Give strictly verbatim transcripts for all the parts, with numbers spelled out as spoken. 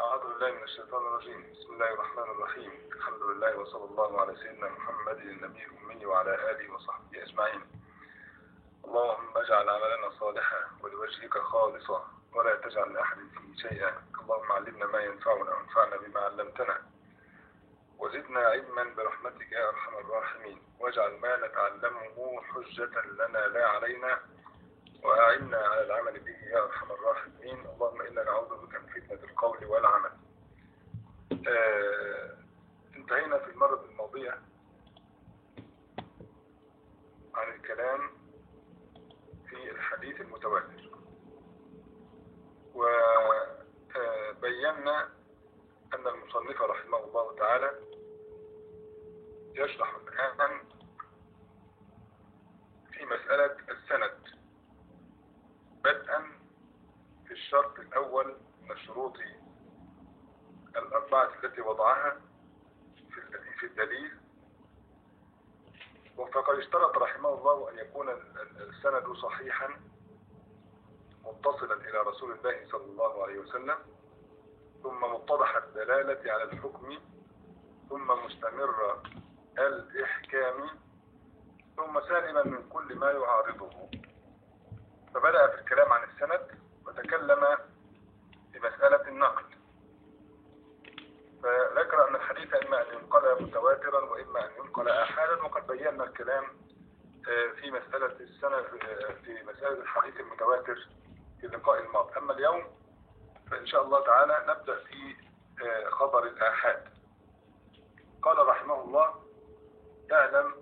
أعوذ بالله من الشيطان الرجيم. بسم الله الرحمن الرحيم. الحمد لله وصلى الله على سيدنا محمد النبي الأمي وعلى آله وصحبه أجمعين. اللهم اجعل عملنا صالحا ولوجهك خالصا ولا تجعل لأحد فيه شيئا. اللهم علمنا ما ينفعنا وانفعنا بما علمتنا وزدنا علما برحمتك يا أرحم الراحمين، واجعل ما نتعلمه حجة لنا لا علينا وأعنا على العمل به يا أرحم الراحمين. اللهم إنا نعوذ بك من فتنة القول والعمل. آه انتهينا في المرة الماضية عن الكلام في الحديث المتواتر، وبينا أن المصنف رحمه الله تعالى يشرح الآن في مسألة السند، بدءا في الشرط الأول من الشروط الأربعة التي وضعها في الدليل. فقد اشترط رحمه الله أن يكون السند صحيحا متصلا إلى رسول الله صلى الله عليه وسلم، ثم متضح الدلالة على الحكم، ثم مستمر الإحكام، ثم سالما من كل ما يعارضه. فبدأ في الكلام عن السند وتكلم في مسألة النقل، فذكر أن الحديث إما أن ينقل متواترا وإما أن ينقل آحادا، وقد بينا الكلام في مسألة السند في مسألة الحديث المتواتر في اللقاء الماضي. أما اليوم فإن شاء الله تعالى نبدأ في خبر الآحاد. قال رحمه الله: اعلم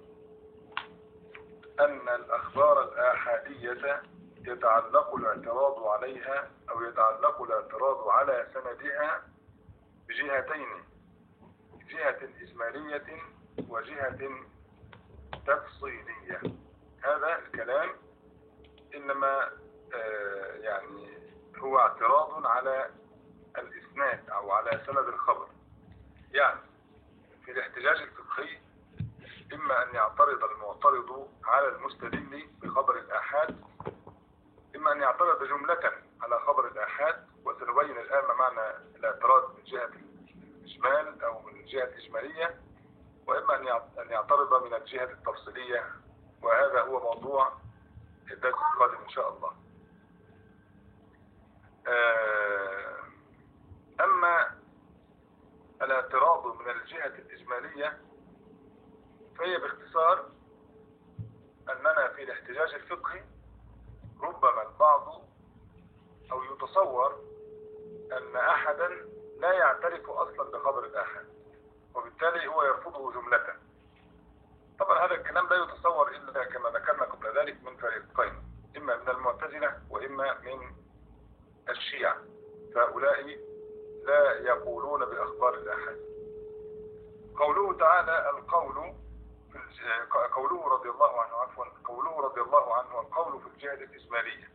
أن الأخبار الآحادية يتعلق الاعتراض عليها أو يتعلق الاعتراض على سندها بجهتين، جهة إجمالية وجهة تفصيلية. هذا الكلام إنما آه يعني هو اعتراض على الإسناد أو على سند الخبر. يعني في الاحتجاج الفقهي إما أن يعترض المعترض على المستدل بخبر الآحاد، إما أن يعترض جملة على خبر الآحاد، وسنبين الآن ما معنى الاعتراض من جهة الإجمال أو من الجهة الإجمالية، وإما أن يعترض من الجهة التفصيلية، وهذا هو موضوع الدرس القادم إن شاء الله. أما الاعتراض من الجهة الإجمالية فهي باختصار أننا في الاحتجاج الفقهي ربما البعض أو يتصور أن أحدا لا يعترف أصلا بخبر الآحاد، وبالتالي هو يرفضه جملة. طبعا هذا الكلام لا يتصور إلا كما ذكرنا قبل ذلك من فريقين، إما من المعتزلة وإما من الشيعة، فهؤلاء لا يقولون بأخبار الآحاد. قوله تعالى القول قوله رضي الله عنه عفوا قوله رضي الله عنه القول في الجهة الإجمالية.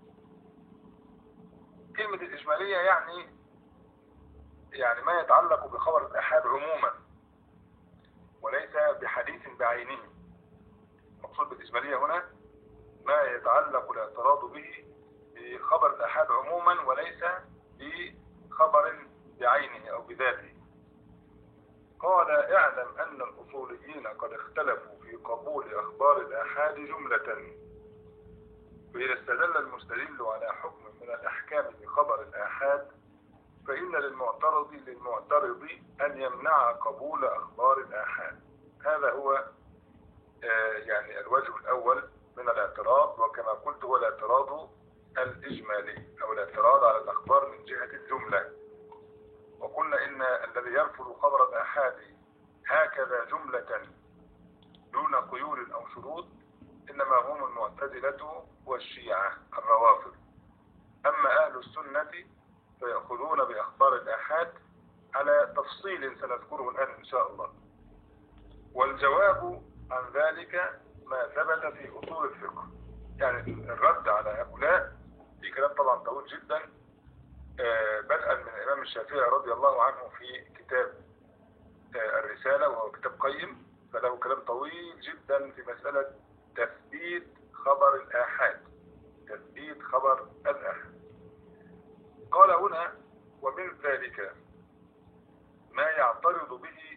كلمة الإجمالية يعني يعني ما يتعلق بخبر الآحاد عموما وليس بحديث بعينه. المقصود بالإجمالية هنا ما يتعلق الاعتراض به بخبر الآحاد عموما وليس بخبر بعينه أو بذاته. قال اعلم أن الأصوليين قد اختلفوا في قبول أخبار الآحاد جملة، وإذا استدل المستدل على حكم من الأحكام بخبر الآحاد فإن للمعترض للمعترض أن يمنع قبول أخبار الآحاد. هذا هو آه يعني الوجه الأول من الاعتراض، وكما قلت هو الاعتراض الإجمالي أو الاعتراض على الأخبار من جهة الجملة. وقلنا إن الذي يرفض خبر الآحاد هكذا جملة دون قيود أو شروط إنما هم المعتزلة والشيعة الروافض. أما أهل السنة فيأخذون بأخبار الآحاد على تفصيل سنذكره الآن إن شاء الله. والجواب عن ذلك ما ثبت في أصول الفقه. يعني الرد على هؤلاء في كلام طبعا طويل جدا، بدءا من الإمام الشافعي رضي الله عنه في كتاب الرسالة، وهو كتاب قيم، فله كلام طويل جدا في مسألة تثبيت خبر الآحاد، تثبيت خبر الآحاد. قال هنا ومن ذلك ما يعترض به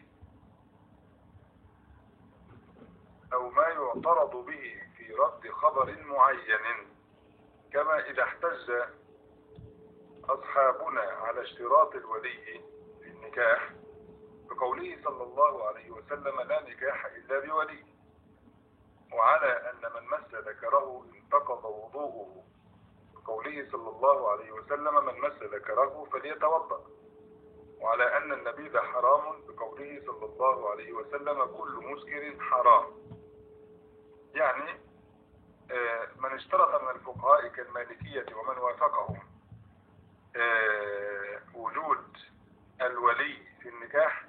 أو ما يعترض به في رد خبر معين، كما إذا احتج أصحابنا على اشتراط الولي في النكاح بقوله صلى الله عليه وسلم لا نكاح إلا بولي، وعلى أن من مس ذكره انتقض وضوءه بقوله صلى الله عليه وسلم من مس ذكره فليتوضأ، وعلى أن النبيذ حرام بقوله صلى الله عليه وسلم كل مسكر حرام. يعني من اشترط من الفقهاء كالمالكية ومن وافقهم وجود الولي في النكاح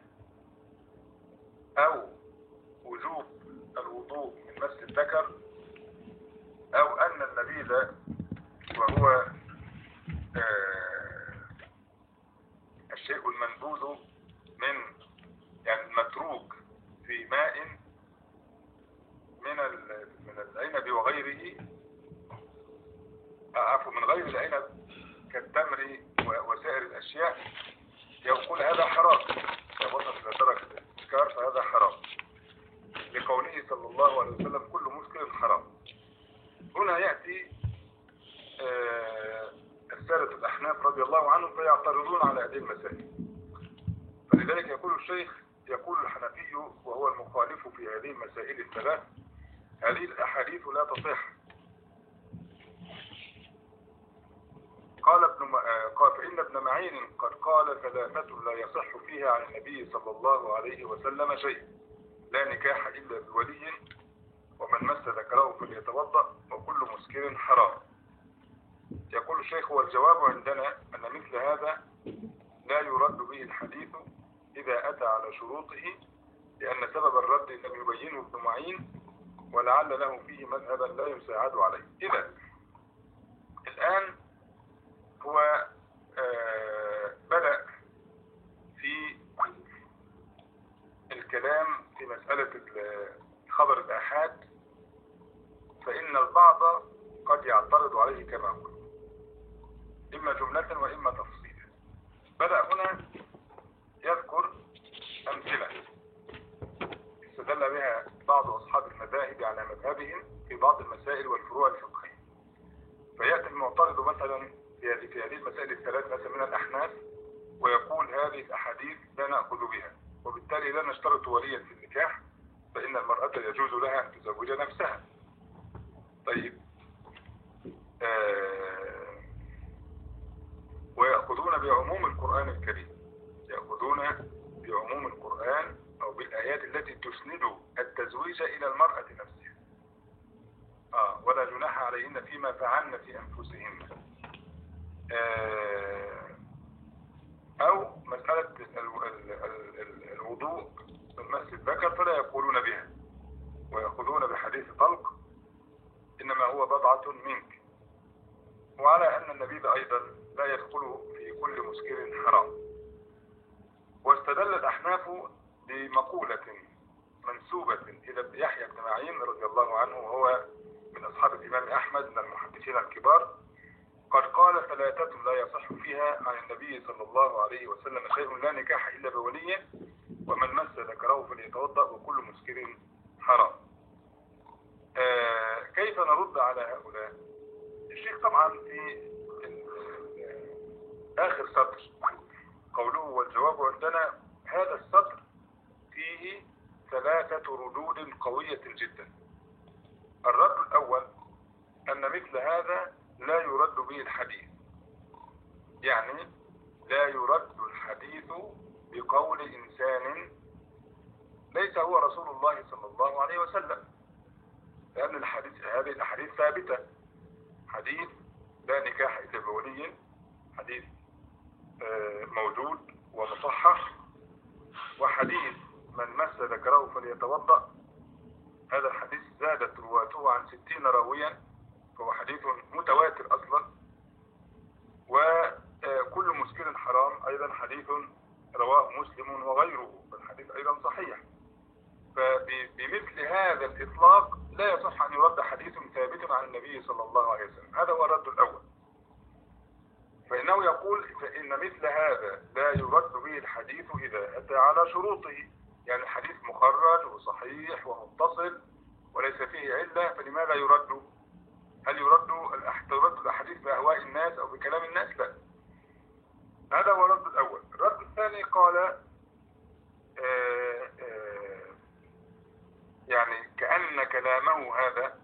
أو وجوب الوضوء من مس الذكر أو أن النبيذ وهو الشيء المنبوذ من يعني المتروك في ماء من من العنب وغيره، عفوا من غير العنب كالتمر وسائر الأشياء، يقول هذا حرام، إذا وصل إلى درجة الإسكار فهذا حرام، لقوله صلى الله عليه وسلم كل مسكر حرام. هنا يأتي السادة الأحناف رضي الله عنهم فيعترضون على هذه المسائل، فلذلك يقول الشيخ يقول الحنفي وهو المخالف في هذه المسائل الثلاث هذه الأحاديث لا تصح. قال ابن قال فإن ابن معين قد قال ثلاثة لا يصح فيها عن النبي صلى الله عليه وسلم شيء، لا نكاح إلا بولي، ومن مس ذكره فليتوضأ، وكل مسكر حرام. يقول الشيخ والجواب عندنا أن مثل هذا لا يرد به الحديث إذا أتى على شروطه، لأن سبب الرد لم يبينه ابن معين ولعل له فيه مذهبا لا يساعد عليه. إذا الآن هو آه بدأ في الكلام في مسألة خبر الآحاد، فإن البعض قد يعترض عليه كما هو إما جملة وإما تفصيلا. بدأ هنا يذكر أمثلة استدل بها بعض أصحاب المذاهب على مذهبهم في بعض المسائل والفروع الفقهية. فيأتي المعترض مثلا في هذه المسائل الثلاث مثلا من الأحناف ويقول هذه الأحاديث لا نأخذ بها، وبالتالي لا نشترط وليا في النكاح، فإن المرأة يجوز لها أن تزوج نفسها. طيب آه ويأخذون بعموم القرآن الكريم، يأخذون بعموم القرآن أو بالآيات التي تسند التزويج إلى المرأة نفسها، آه ولا جناح عليهن فيما فعلن في أنفسهن. آه أو مسألة الوضوء من مس الذكر فلا يقولون بها، ويأخذون بحديث طلق إنما هو بضعة منك، وعلى أن النبيذ أيضا لا يدخل في كل مسكر حرام. واستدل الأحناف بمقولة منسوبة إلى ابن يحيى بن معين رضي الله عنه، وهو من أصحاب الإمام أحمد من المحدثين الكبار، قد قال ثلاثة لا يصح فيها عن النبي صلى الله عليه وسلم شيء لا نكاح إلا بولي، ومن مس ذكره فليتوضأ، وكل مسكر حرام. آه كيف نرد على هؤلاء؟ الشيخ طبعا في آخر سطر قوله والجواب عندنا، هذا السطر فيه ثلاثة ردود قوية جدا. الرد الأول أن مثل هذا لا يرد به الحديث، يعني لا يرد الحديث بقول إنسان ليس هو رسول الله صلى الله عليه وسلم، لأن الحديث هذه الأحاديث ثابتة. حديث لا نكاح إلا بولي حديث موجود ومصحح، وحديث من مس ذكره فليتوضأ هذا الحديث زادت رواته عن ستين راويا، فهو حديث متواتر أصلا. وكل مسكر حرام أيضا حديث رواه مسلم وغيره، فالحديث أيضا صحيح. فبمثل هذا الإطلاق لا يصح أن يرد حديث ثابت عن النبي صلى الله عليه وسلم. هذا هو الرد الأول. فإن فإنه يقول فإن مثل هذا لا يرد به الحديث إذا أتى على شروطه، يعني الحديث مخرج وصحيح ومتصل وليس فيه علة، فلماذا يرد؟ هل يرد يرد الأحاديث بأهواء الناس أو بكلام الناس؟ لا. هذا هو الرد الأول. الرد الثاني قال آآ آآ يعني كأن كلامه هذا،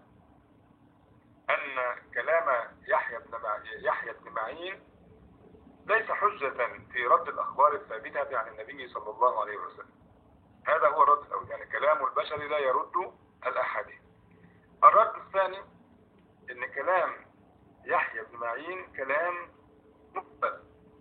أن كلام يحيى بن يحيى بن معين ليس حجة في رد الأخبار الثابتة عن النبي صلى الله عليه وسلم. هذا هو الرد الأول، يعني كلام البشر لا يرد الأحاديث. الرد الثاني إن كلام يحيى بن معين كلام مقبل،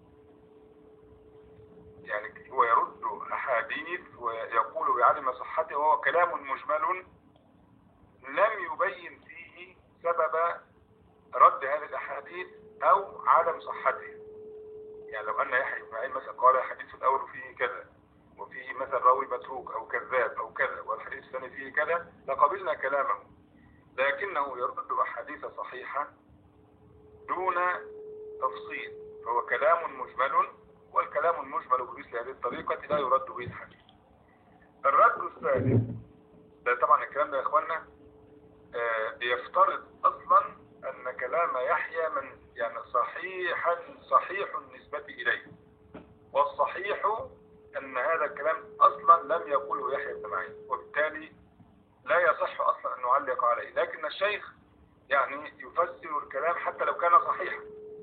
يعني هو يرد أحاديث ويقول بعدم صحته، وهو كلام مجمل لم يبين فيه سبب رد هذه الأحاديث أو عدم صحته. يعني لو أن يحيى بن معين مثلا قال الحديث الأول فيه كذا، وفيه مثلا راوي متروك أو كذاب أو كذا، والحديث الثاني فيه كذا، لقبلنا كلامه، لكنه يرد أحاديث صحيحة دون تفصيل، فهو كلام مجمل، والكلام المجمل بمثل هذه الطريقة لا يرد به الحديث. الرد الثالث ده طبعا الكلام ده يا إخوانا آه بيفترض أصلا أن كلام يحيى من يعني صحيحا صحيح النسبة إليه، والصحيح أن هذا الكلام أصلا لم يقوله يحيى بن معين، وبالتالي لا يصح أصلا أن نعلق عليه، لكن الشيخ يعني يفسر الكلام حتى لو كان صحيحا.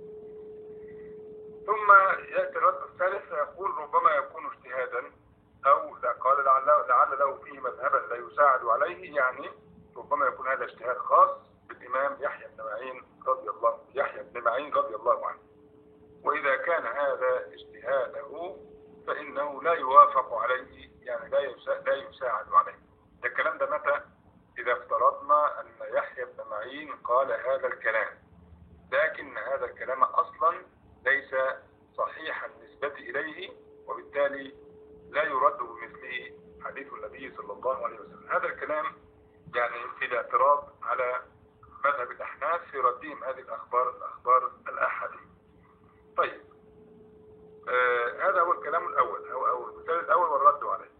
ثم يأتي الرد الثالث فيقول ربما يكون اجتهادا، أو لا قال لعل, لعل له فيه مذهبا لا يساعد عليه، يعني ربما يكون هذا اجتهاد خاص بالإمام يحيى بن معين رضي الله يحيى بن معين رضي الله عنه. وإذا كان هذا اجتهاده فإنه لا يوافق عليه، يعني لا لا يساعد عليه. ده الكلام ده متى؟ إذا افترضنا أن يحيى بن معين قال هذا الكلام، لكن هذا الكلام أصلا ليس صحيح النسبة إليه، وبالتالي لا يرد بمثله حديث النبي صلى الله عليه وسلم. هذا الكلام يعني في الاعتراض على مذهب الأحناف في ردهم هذه الأخبار الأخبار الأحاديث. طيب آه هذا هو الكلام الأول أو أو المثال الأول والرد عليه.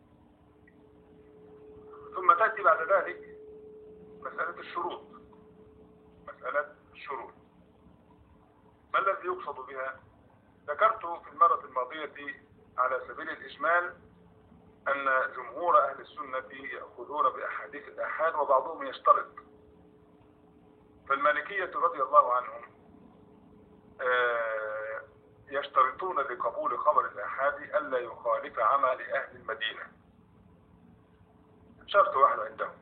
ثم تأتي بعد ذلك مسألة الشروط. مسألة الشروط ما الذي يقصد بها؟ ذكرت في المرة الماضية على سبيل الإجمال أن جمهور أهل السنة يأخذون بأحاديث الآحاد وبعضهم يشترط. فالمالكية رضي الله عنهم يشترطون لقبول خبر الآحاد ألا يخالف عمل أهل المدينة، شرط واحد عندهم.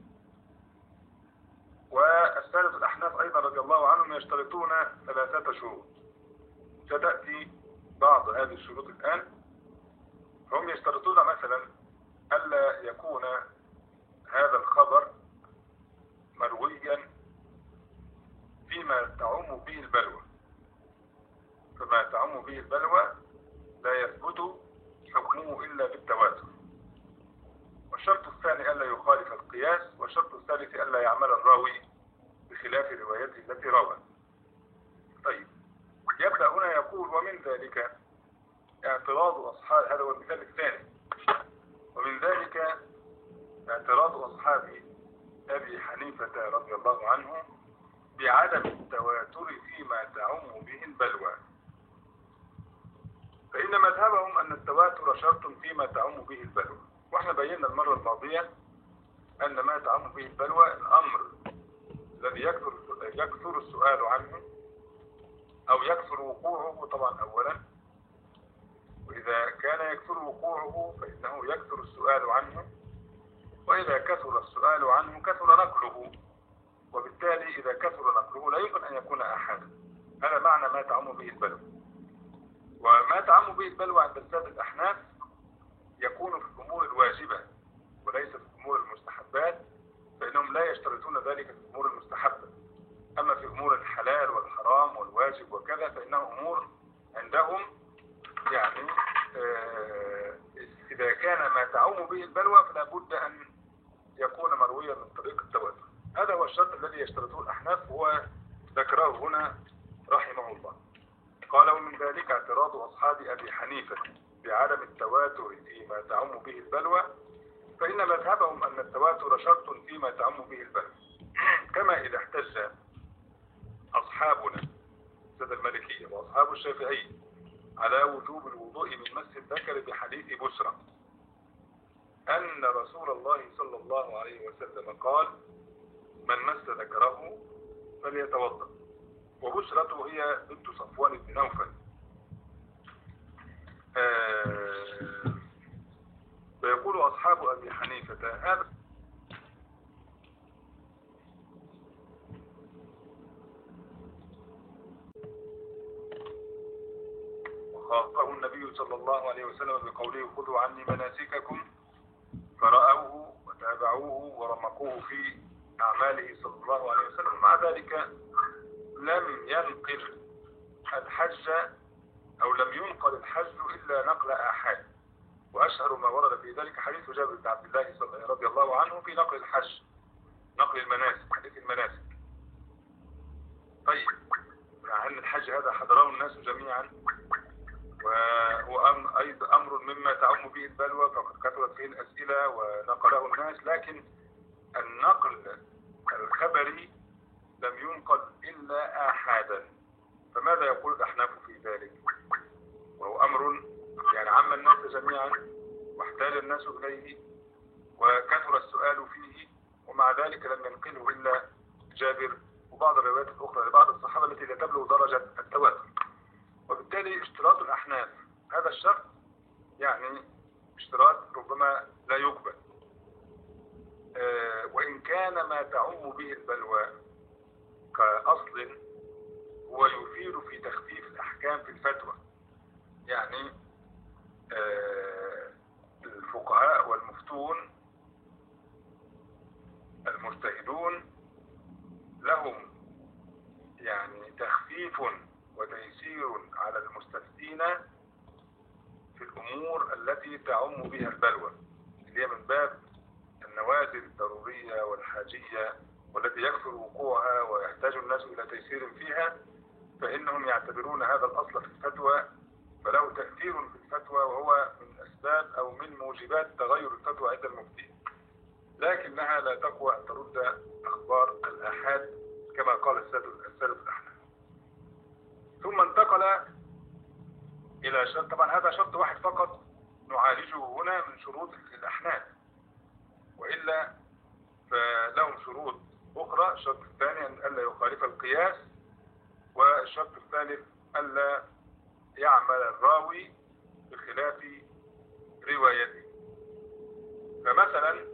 والسادة الأحناف أيضا رضي الله عنهم يشترطون ثلاثة شروط، ستأتي بعض هذه الشروط الآن. هم يشترطون مثلا ألا يكون هذا الخبر مرويا فيما تعم به البلوى، فما تعم به البلوى لا يثبت حكمه إلا بالتواتر. والشرط الثاني ألا يخالف القياس، والشرط الثالث ألا يعمل الراوي بخلاف روايته التي روى. طيب يبدأ هنا يقول ومن ذلك اعتراض أصحاب، هذا هو المثال الثاني، ومن ذلك اعتراض أصحاب أبي حنيفة رضي الله عنه بعدم التواتر فيما تعم به البلوى. فإن مذهبهم أن التواتر شرط فيما تعم به البلوى، واحنا بينا المرة الماضية أن ما تعم به البلوى الأمر الذي يكثر يكثر السؤال عنه أو يكثر وقوعه طبعا أولا، وإذا كان يكثر وقوعه فإنه يكثر السؤال عنه، وإذا كثر السؤال عنه كثر نقله، وبالتالي إذا كثر نقله لا يمكن أن يكون أحدا. هذا معنى ما تعم به البلوى. وما تعم به البلوى عند السادة الأحناف يكون في الأمور الواجبة وليس في الأمور المستحبات، فإنهم لا يشترطون ذلك في الأمور المستحبة. أما في أمور الحلال والحرام والواجب وكذا فإنها أمور عندهم يعني آه إذا كان ما تعم به البلوى فلا بد أن يكون مرويا من طريق التواتر. هذا هو الشرط الذي يشترطه الأحناف، هو ذكره هنا رحمه الله. قال ومن ذلك اعتراض أصحاب أبي حنيفة بعدم التواتر فيما تعم به البلوى، فإن مذهبهم أن التواتر شرط فيما تعم به البلوى، كما إذا احتج أصحابنا سادة المالكية وأصحاب الشافعي على وجوب الوضوء من مس الذكر بحديث بشرى أن رسول الله صلى الله عليه وسلم قال: من مس ذكره فليتوضأ. وبشرته هي بنت صفوان بن نوفل. آه فيقول أصحاب أبي حنيفة هذا وخاطبه النبي صلى الله عليه وسلم بقوله: خذوا عني مناسككم، فرأوه وتابعوه ورمقوه في أعماله صلى الله عليه وسلم. مع ذلك لم ينقل الحج أو لم ينقل الحج إلا نقل آحاد، وأشهر ما ورد في ذلك حديث جابر بن عبد الله رضي الله عنه في نقل الحج، نقل المناسك، حديث المناسك. طيب، مع أن الحج هذا حضره الناس جميعا، وهو أيضا أمر مما تعم به البلوى، فقد كثرت فيه الأسئلة ونقله الناس، لكن النقل الخبري لم ينقل إلا آحادا. فماذا يقول الأحناف في ذلك؟ وهو أمر يعني عم الناس جميعا واحتاج الناس إليه وكثر السؤال فيه، ومع ذلك لم ينقله إلا جابر وبعض الروايات الأخرى لبعض الصحابة التي لا تبلغ درجة التواتر. وبالتالي اشتراط الأحناف هذا الشرط يعني اشتراط ربما لا يقبل، اه وإن كان ما تعم به البلوى كأصل هو يفيد في تخفيف الأحكام في الفتوى. يعني اه الفقهاء والمفتون المجتهدون لهم يعني تخفيف وتيسير على المستفتين في الأمور التي تعم بها البلوى، اللي هي من باب النوازل الضرورية والحاجية والتي يكثر وقوعها ويحتاج الناس إلى تيسير فيها، فإنهم يعتبرون هذا الأصل في الفتوى فله تأثير في الفتوى، وهو من أسباب أو من موجبات تغير الفتوى عند المفتين، لكنها لا تقوى أن ترد أخبار الآحاد كما قال السلف الأحناف. ثم انتقل إلى شرط، طبعا هذا شرط واحد فقط نعالجه هنا من شروط الأحناف، وإلا فلهم شروط أخرى. الشرط الثاني أن ألا يخالف القياس، والشرط الثالث ألا يعمل الراوي بخلاف روايته. فمثلا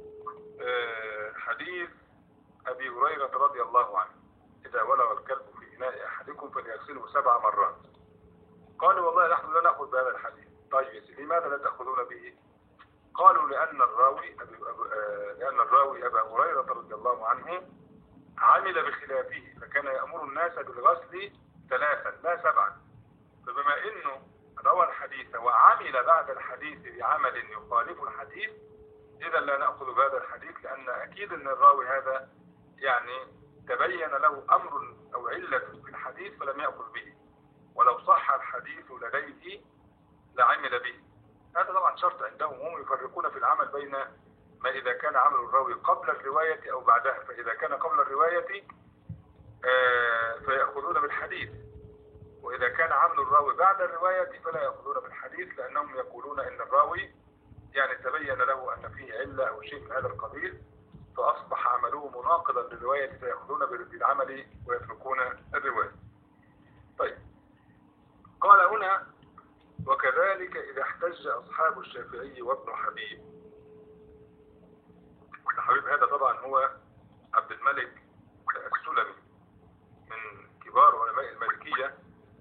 حديث أبي هريرة رضي الله عنه: إذا ولغ الكلب في إناء أحدكم فليغسله سبع مرات. قالوا: والله نحن لا نأخذ بهذا الحديث. طيب لماذا لا تأخذون به؟ قالوا: لأن الراوي أبي لأن الراوي أبا هريرة رضي الله عنه عمل بخلافه، فكان يأمر الناس بالغسل ثلاثا لا سبعا. فبما إنه روى الحديث وعمل بعد الحديث بعمل يخالف الحديث، إذا لا نأخذ بهذا الحديث، لأن أكيد أن الراوي هذا يعني تبين له أمر أو علة في الحديث فلم يأخذ به، ولو صح الحديث لديه لعمل به. هذا طبعا شرط عندهم، هم يفرقون في العمل بين ما إذا كان عمل الراوي قبل الرواية أو بعدها. فإذا كان قبل الرواية فيأخذون بالحديث، وإذا كان عمل الراوي بعد الرواية فلا يأخذون بالحديث، لأنهم يقولون إن الراوي يعني تبين له أن فيه علة أو شيء من هذا القبيل فأصبح عمله مناقضا للرواية، فيأخذون بالعمل ويتركون الرواية. طيب، قال هنا: وكذلك إذا احتج أصحاب الشافعي وابن حبيب. ابن حبيب هذا طبعا هو عبد الملك السلمي من كبار علماء المالكية،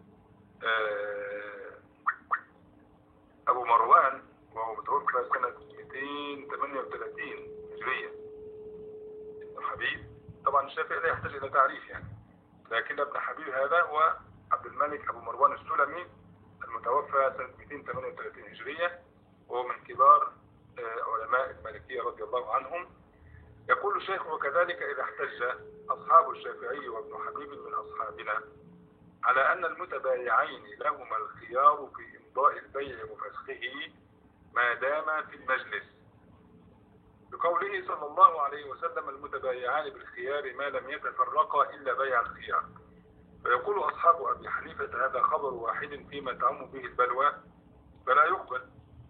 أبو مروان، وهو متوفى سنة مئتين وثمانية وثلاثين هجرية. ابن حبيب طبعا الشافعي لا يحتاج إلى تعريف يعني، لكن ابن حبيب هذا هو عبد الملك أبو مروان السلمي المتوفى سنة مئتين وثمانية وثلاثين هجرية، وهو من كبار علماء المالكية رضي الله عنهم. يقول الشيخ: وكذلك إذا احتج أصحاب الشافعي وابن حبيب من أصحابنا على أن المتبايعين لهما الخيار في إمضاء البيع وفسخه ما دام في المجلس، بقوله صلى الله عليه وسلم: المتبايعان بالخيار ما لم يتفرقا إلا بيع الخيار. فيقول أصحاب أبي حنيفة: هذا خبر واحد فيما تعم به البلوى فلا يقبل.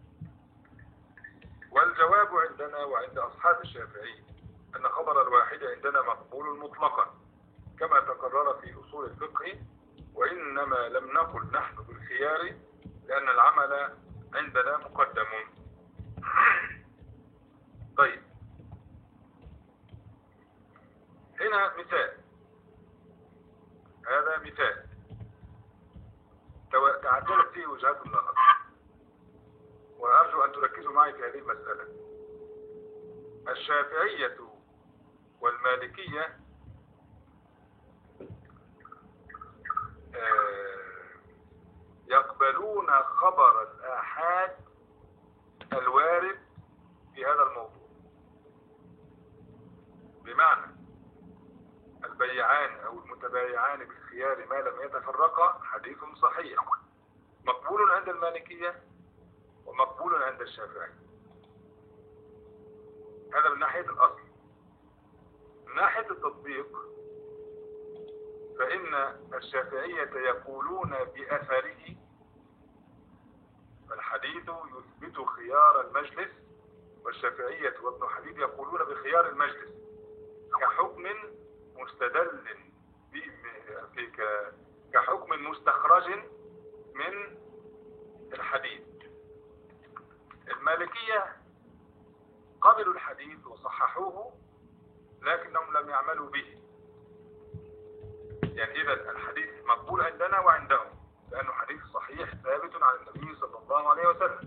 والجواب عندنا وعند أصحاب الشافعي أن خبر الواحد عندنا مقبول مطلقا كما تقرر في أصول الفقه، وإنما لم نقل نحن بالخيار لأن العمل عندنا مقدم. طيب، هنا مثال، هذا مثال تعدلت فيه وجهات النظر، وأرجو أن تركزوا معي في هذه المسألة. الشافعية والمالكية يقبلون خبر الآحاد الوارد في هذا الموضوع، بمعنى البيعان أو المتبايعان بالخيار ما لم يتفرقا حديث صحيح مقبول عند المالكية ومقبول عند الشافعي. هذا من ناحية الأصل. من ناحية التطبيق فإن الشافعية يقولون بأثره، فالحديث يثبت خيار المجلس، والشافعية وابن حبيب يقولون بخيار المجلس كحكم مستدل في كحكم مستخرج من الحديث. المالكية قبلوا الحديث وصححوه لكنهم لم يعملوا به، يعني إذا الحديث مقبول عندنا وعندهم لأنه حديث صحيح ثابت عن النبي صلى الله عليه وسلم،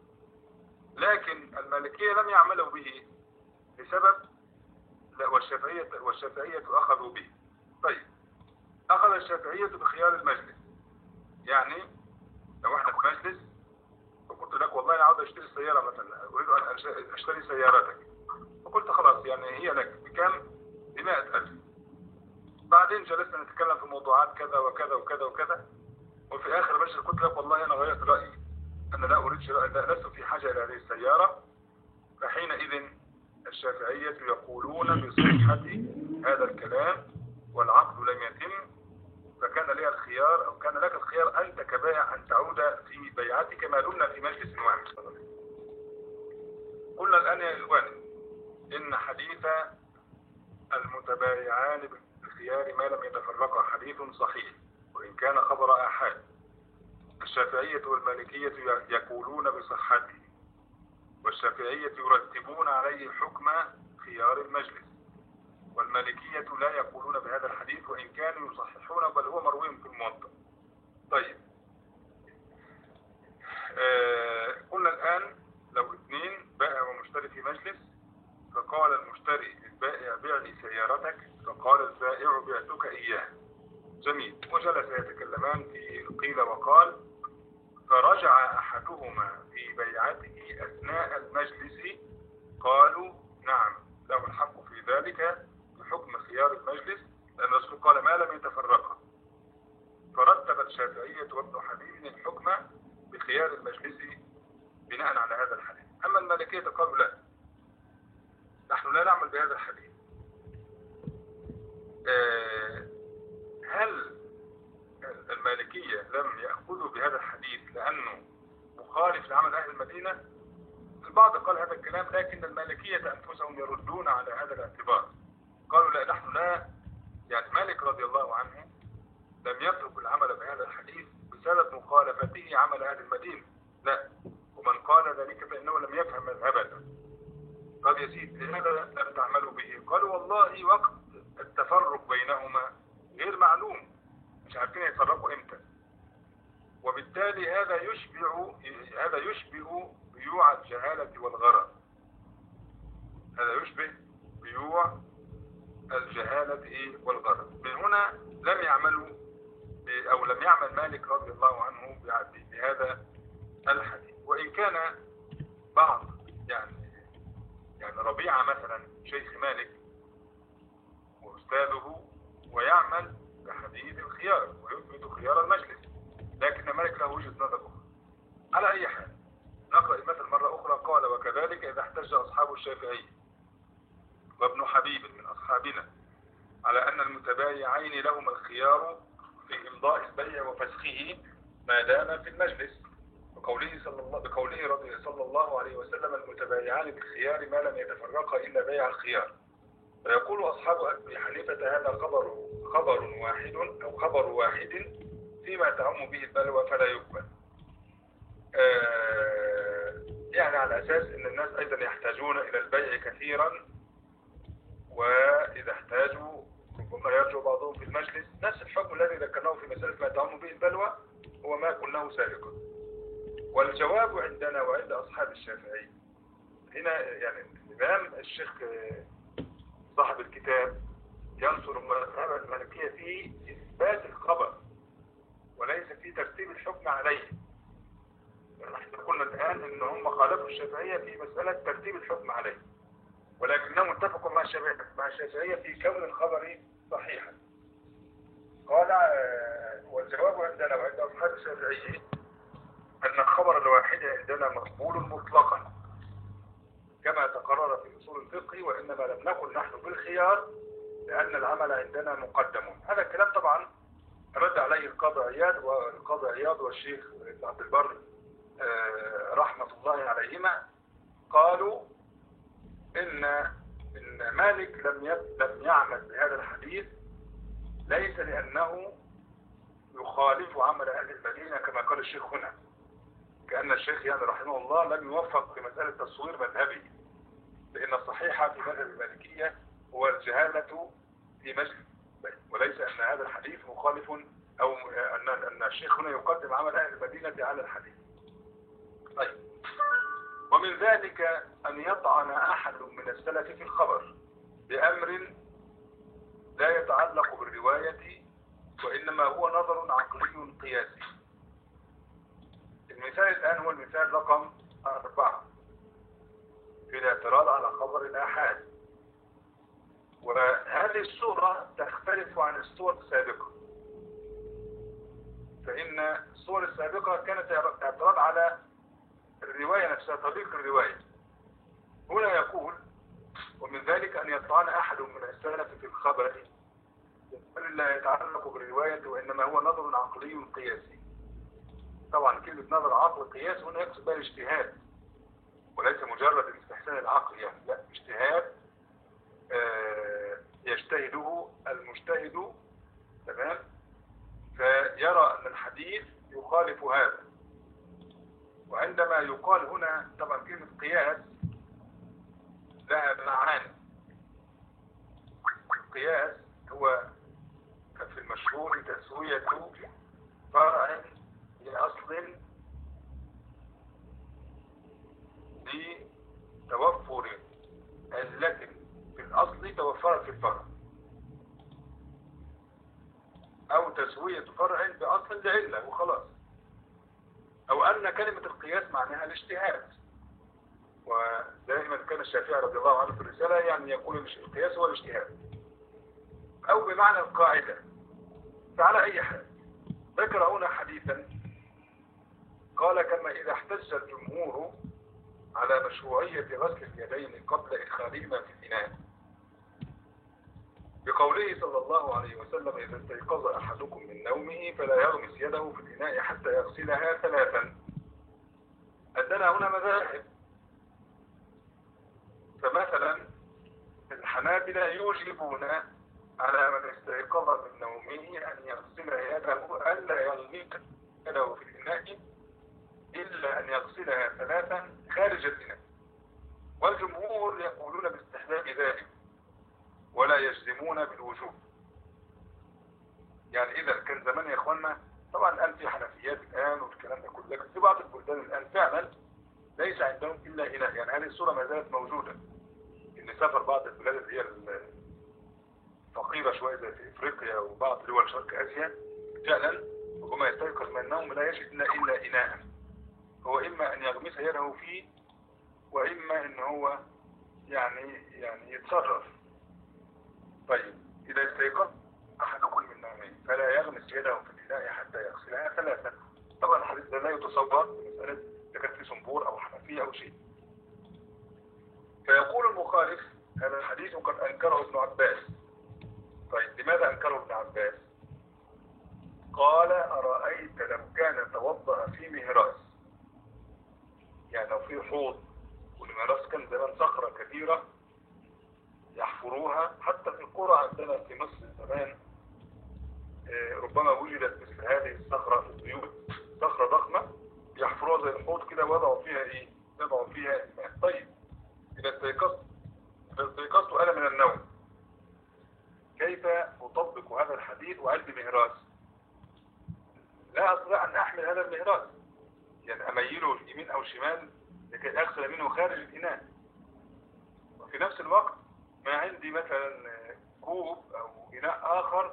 لكن المالكية لم يعملوا به لسبب، والشافعية والشافعية أخذوا به. طيب، أخذ الشافعية بخيار المجلس، يعني لو احنا في مجلس وقلت لك والله أنا عاوز أشتري سيارة مثلا، أريد أن أشتري سيارتك، فقلت خلاص يعني هي لك بكم؟ بمائة ألف. بعدين جلسنا نتكلم في موضوعات كذا وكذا وكذا وكذا، وفي آخر مجلس قلت لك والله أنا غيرت رأيي، أنا لا أريد شراء، لا لست في حاجة إلى هذه السيارة. فحينئذ الشافعية يقولون بصحة هذا الكلام والعقد لم يتم، فكان لي الخيار أو كان لك الخيار أنت كبائع أن تعود في بيعتك ما دمنا في مجلس واحد. قلنا الآن يا إخواني إن حديث المتبايعان بالخيار ما لم يتفرقا حديث صحيح وإن كان خبر آحاد. الشافعية والمالكية يقولون بصحته، والشافعية يرتبون عليه حكم خيار المجلس، والمالكية لا يقولون بهذا الحديث وإن كانوا يصححون بل هو مروي في الموطأ. طيب، آه قلنا الآن لو اثنين بائع ومشتري في مجلس، فقال المشتري للبائع بيع لي سيارتك، فقال البائع بعتك إياها. جميل، وجلس يتكلمان في قيل وقال، فرجع أحدهما في بيعته أثناء المجلس، قالوا نعم له الحق في ذلك بحكم خيار المجلس، لأن الرسول قال ما لم يتفرقا. فرتب الشافعية وابن حبيب الحكم بخيار المجلس بناء على هذا الحديث. أما المالكية قالوا لا، نحن لا نعمل بهذا الحديث. أه هل المالكية لم يأخذوا بهذا الحديث لأنه مخالف لعمل أهل المدينة؟ البعض قال هذا الكلام، لكن المالكية أنفسهم يردون على هذا الاعتبار. قالوا لا، نحن لا، يعني مالك رضي الله عنه لم يترك العمل بهذا الحديث بسبب مخالفته عمل أهل المدينة، لا، ومن قال ذلك فإنه لم يفهم مذهبنا. قال يا سيد لماذا لم تعملوا به؟ قالوا والله وقت التفرق بينهما غير معلوم، مش عارفين يتفرقوا امتى، وبالتالي هذا يشبه هذا يشبه بيوع الجهالة والغرر، هذا يشبه بيوع الجهالة والغرر. من هنا لم يعملوا أو لم يعمل مالك رضي الله عنه بهذا الحديث. وإن كان بعض يعني يعني ربيعة مثلا شيخ مالك وأستاذه ويعمل بحديث الحديث الخيار ويثبت خيار المجلس، لكن مالك له وجهة نظر أخرى. على أي حال نقرأ المثل مرة أخرى. قال: وكذلك إذا احتج أصحاب الشافعي وابن حبيب من أصحابنا على أن المتبايعين لهما الخيار في إمضاء البيع وفسخه ما دام في المجلس، بقوله صلى الله بقوله رضي صلى الله عليه وسلم: المتبايعان بالخيار ما لم يتفرقا إلا بيع الخيار. فيقول أصحاب أبي حنيفة: هذا خبر خبر واحد أو خبر واحد فيما تعم به البلوى فلا يقبل. آه يعني على أساس أن الناس أيضا يحتاجون إلى البيع كثيرا، وإذا احتاجوا ربما يرجع بعضهم في المجلس. نفس الحكم الذي ذكرناه في مسألة ما تعم به البلوى هو ما قلناه سابقا. والجواب عندنا وعند أصحاب الشافعي هنا، يعني الإمام الشيخ صاحب الكتاب ينصر المذهب المالكية في إثبات الخبر وليس في ترتيب الحكم عليه. نحن قلنا الآن إن هم خالفوا الشافعية في مسألة ترتيب الحكم عليه، ولكنهم اتفقوا مع الشافعية في كون الخبر صحيحا. قال: والجواب عندنا وعند أصحاب الشافعي أن الخبر الواحد عندنا مقبول مطلقا كما تقرر في أصول الفقه، وإنما لم نقل نحن بالخيار لأن العمل عندنا مقدم. هذا الكلام طبعا رد عليه القاضي عياض والقاضي عياض والشيخ ابن عبد البر رحمة الله عليهما. قالوا إن إن مالك لم لم يعمل بهذا الحديث ليس لأنه يخالف عمل أهل المدينة كما قال الشيخ هنا، كأن الشيخ يعني رحمه الله لم يوفق في مسألة تصوير مذهبه، لأن الصحيح في مذهب المالكية هو الجهالة في مجلس، وليس أن هذا الحديث مخالف أو أن أن الشيخ هنا يقدم عمل أهل المدينة على الحديث. طيب، ومن ذلك أن يطعن أحد من السلف في الخبر بأمر لا يتعلق بالرواية وإنما هو نظر عقلي قياسي. المثال الآن هو المثال رقم أربعة في الاعتراض على خبر الآحاد. وهذه الصورة تختلف عن الصور السابقة، فإن الصور السابقة كانت اعتراض على الرواية نفسها، طريق الرواية. هنا يقول: ومن ذلك أن يطعن أحد من السلف في الخبر بل لا يتعلق بالرواية وإنما هو نظر عقلي قياسي. طبعا كلمة نظر عقل قياس هنا يقصد بها الاجتهاد، وليس مجرد الاستحسان العقلي، يعني لا، اجتهاد آه يجتهده المجتهد، تمام، فيرى أن الحديث يخالف هذا. وعندما يقال هنا طبعا كلمة قياس لها معاني. القياس هو في المشهور تسوية فرع لأصل لتوفر التي في الأصل توفرت في الفرع، أو تسوية فرع بأصل لعلة وخلاص، أو أن كلمة القياس معناها الاجتهاد. ودائما كان الشافعي رضي الله عنه في الرسالة يعني يقول القياس هو الاجتهاد، أو بمعنى القاعدة. فعلى أي حال ذكر هنا حديثا قال: كما إذا احتج الجمهور على مشروعية غسل اليدين قبل إدخالهما في الإناء بقوله صلى الله عليه وسلم: إذا استيقظ أحدكم من نومه فلا يغمس يده في الإناء حتى يغسلها ثلاثا. عندنا هنا مذاهب، فمثلا الحنابلة يوجبون على من استيقظ من نومه أن يغسل يده ألا يغمس يده في الإناء إلا أن يغسلها ثلاثا خارج الإناء، والجمهور يقولون باستحباب ذلك ولا يجزمون بالوجوب. يعني إذا كان زمان يا إخوانا، طبعا الآن في حنفيات الآن والكلام ده كله، لكن في بعض البلدان الآن فعلا ليس عندهم إلا إناء. يعني هذه الصورة ما زالت موجودة، إن سافر بعض البلاد اللي هي الفقيرة شوية زي في إفريقيا وبعض دول شرق آسيا، فعلا وما يستيقظ من النوم لا يجد إلا إناء، هو إما أن يغمس يده فيه وإما أن هو يعني يعني يتصرف. طيب، إذا استيقظ أحدكم من نومه فلا يغمس يده في الإناء حتى يغسلها ثلاثا. طبعا الحديث ده لا يتصور بمسألة إذا كان في صنبور أو حنفية أو شيء. فيقول المخالف هذا الحديث قد أنكره ابن عباس. طيب لماذا أنكره ابن عباس؟ قال أرأيت لو كان توضأ في مهراس، يعني لو في حوض، والمهراس كان زمان صخرة كثيرة يحفروها، حتى في القرى عندنا في مصر زمان ربما وجدت مثل هذه الصخرة في البيوت، صخرة ضخمة يحفروها زي الحوض كده وضعوا فيها ايه؟ وضعوا فيها الماء. طيب إذا استيقظت إذا استيقظت أنا من النوم، كيف أطبق هذا الحديث وعندي مهراس؟ لا أستطيع أن أحمل هذا المهراس، يعني أميله اليمين أو الشمال لكي أغسل منه خارج الإناء. وفي نفس الوقت ما عندي مثلا كوب أو إناء آخر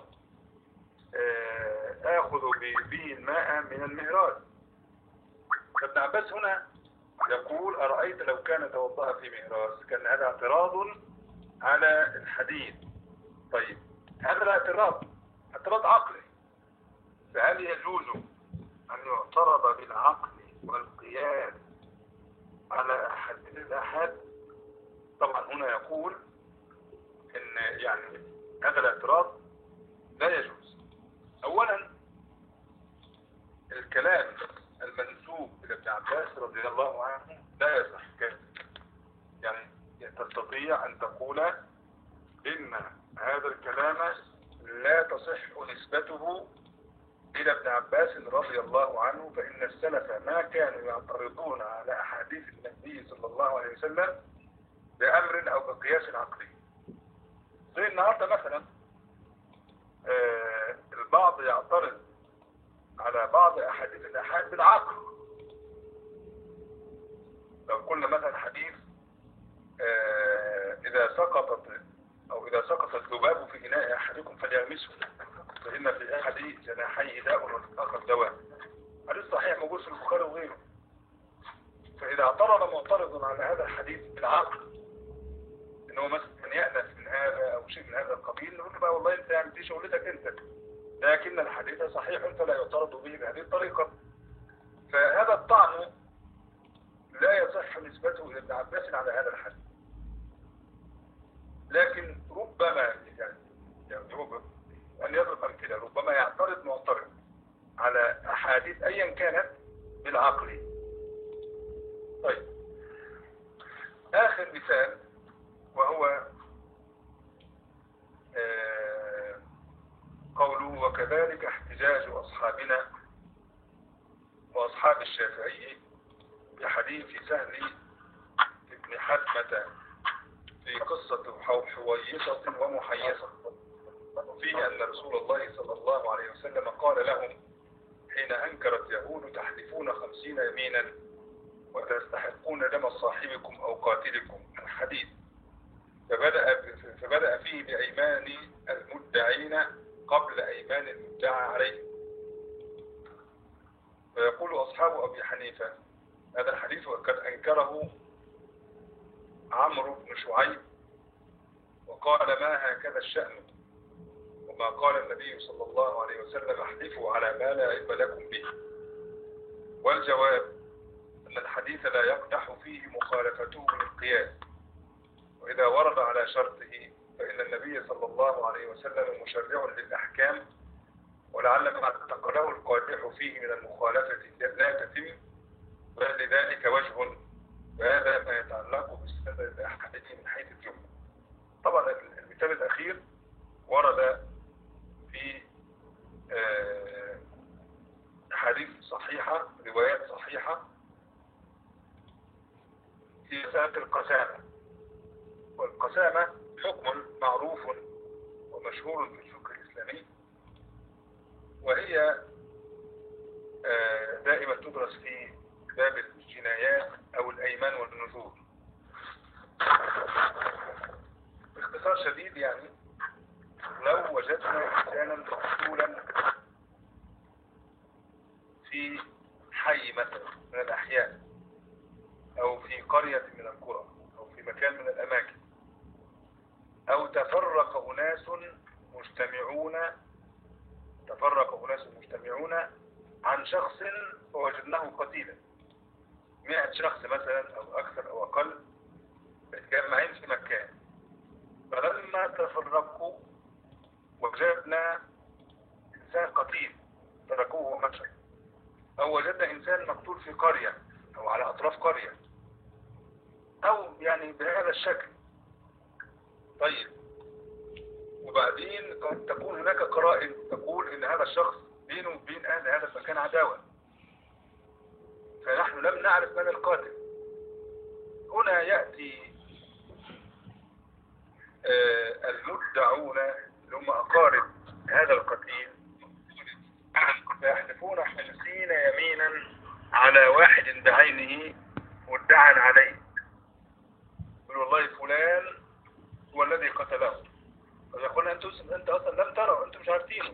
آخذ به الماء من المهراس. فابن عباس هنا يقول أرأيت لو كان توضأ في مهراس، كان هذا اعتراض على الحديث. طيب هذا الاعتراض اعتراض عقلي، فهل يجوز أن يعترض بالعقل والقياس على أحد الأحد؟ طبعا هنا يقول إن يعني هذا الاعتراض لا يجوز. أولا الكلام المنسوب إلى ابن عباس رضي الله عنه لا يصح كذب، يعني تستطيع أن تقول إن هذا الكلام لا تصح نسبته إلى ابن عباس رضي الله عنه، فإن السلف ما كانوا يعترضون على أحاديث النبي صلى الله عليه وسلم بأمر أو بقياس عقلي. زي النهارده مثلا آه البعض يعترض على بعض أحاديث الآحاد بالعقل. لو قلنا مثلا حديث آه إذا سقطت أو إذا سقط الذباب في إناء أحدكم فليغمسه فإن في أحد جناحيه داء وفي الآخر دواء، حديث صحيح موجود في البخاري وغيره. فإذا اعترض معترض على هذا الحديث بالعقل إنه مثلا يأنس من هذا أو شيء من هذا القبيل، نقول له بقى والله أنت يعني دي شغلتك أنت، لكن الحديث صحيح فلا يعترض به بهذه الطريقة. فهذا الطعن لا يصح نسبته إلى ابن عباس على هذا الحديث. لكن ربما يعني يعني ربما أن يضرب أمثلة، ربما يعترض معترض على أحاديث أيا كانت بالعقل. طيب آخر مثال وهو آه قوله وكذلك احتجاج أصحابنا وأصحاب الشافعي بحديث سهل بن حتمة في قصة حويصة ومحيصة، فيه أن رسول الله صلى الله عليه وسلم قال لهم حين أنكرت يهود تحلفون خمسين يمينا وتستحقون دم صاحبكم أو قاتلكم الحديث، فبدأ, فبدأ فيه بأيمان المدعين قبل أيمان المدعى عليه. فيقول أصحاب أبي حنيفة هذا الحديث وقد أنكره عمرو بن شعيب وقال ما هكذا الشأن، وما قال النبي صلى الله عليه وسلم احلفوا على ما لا علم لكم به. والجواب أن الحديث لا يقدح فيه مخالفته للقياس، وإذا ورد على شرطه فإن النبي صلى الله عليه وسلم مشرع للأحكام، ولعل ما اعتقده القادح فيه من المخالفة لا تتم، بل لذلك وجه، وهذا ما يتعلق بالسند الأحاديث من حيث الجملة. طبعا المثال الأخير ورد في أحاديث صحيحة، روايات صحيحة في مسألة القسامة. والقسامة حكم معروف ومشهور في الفقه الإسلامي، وهي دائما تدرس في باب الجنايات أو الأيمان والنذور. باختصار شديد يعني لو وجدنا إنسانا مقتولا في حي مثلا من الأحياء أو في قرية من القرى أو في مكان من الأماكن، أو تفرق أناس مجتمعون تفرق أناس مجتمعون عن شخص ووجدناه قتيلا، مئة شخص مثلا أو أكثر أو أقل متجمعين في مكان، فلما تفرقوا وجدنا إنسان قتيل تركوه ومشى، أو وجدنا إنسان مقتول في قرية أو على أطراف قرية أو يعني بهذا الشكل. طيب، وبعدين قد تكون هناك قرائن تقول إن هذا الشخص بينه وبين أهل هذا المكان عداوة، فنحن لم نعرف من القاتل. هنا يأتي آه المدعون اللي هم أقارب هذا القتيل فيحلفون خمسين يمينا على واحد بعينه مدعى عليه، يقول والله فلان هو الذي قتله، فيقول أنت أنت أصلا لم تروا، أنتم مش عارفينه.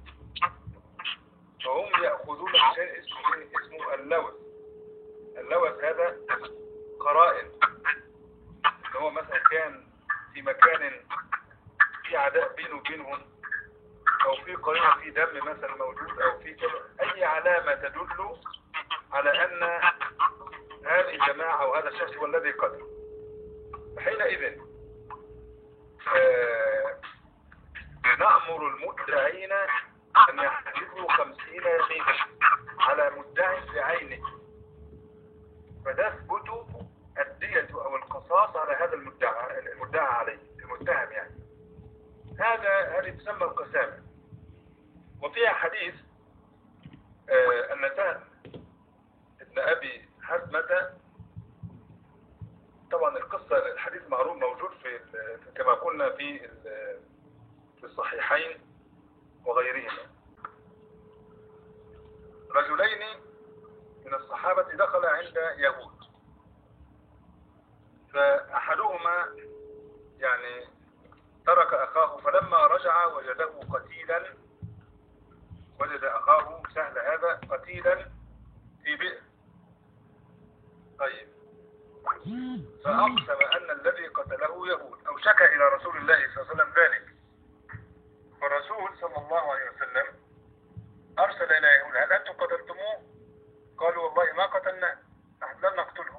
فهم يأخذون شيء اسمه اسمه اللوث. اللوث هذا قرائن، اللي هو مثلا كان في مكان في عداء بينه وبينهم، أو في قرينة في دم مثلا موجود، أو في أي علامة تدل على أن هذه الجماعة أو هذا الشخص هو الذي قتل. حينئذ آه نأمر المدعين أن يحلفوا خمسين يمينا على مدعي بعينه، فتثبت الدية أو القصاص على هذا المدعى المدعى عليه المتهم. يعني هذا هذه تسمى القسامة. وفيها حديث آه أن سهل ابن أبي حزمة، طبعا القصة الحديث معروف موجود في كما قلنا في في الصحيحين وغيرهما. رجلين من الصحابة دخل عند يهود، فأحدهما يعني ترك أخاه، فلما رجع وجده قتيلا، وجد أخاه سهل هذا قتيلا في بئر. طيب، فأقسم أن الذي قتله يهود، أو شكى إلى رسول الله صلى الله عليه وسلم ذلك. فالرسول صلى الله عليه وسلم أرسل إلى يهود: هل أنتم قتلتموه؟ قالوا والله ما قتلناه، نحن لم نقتله.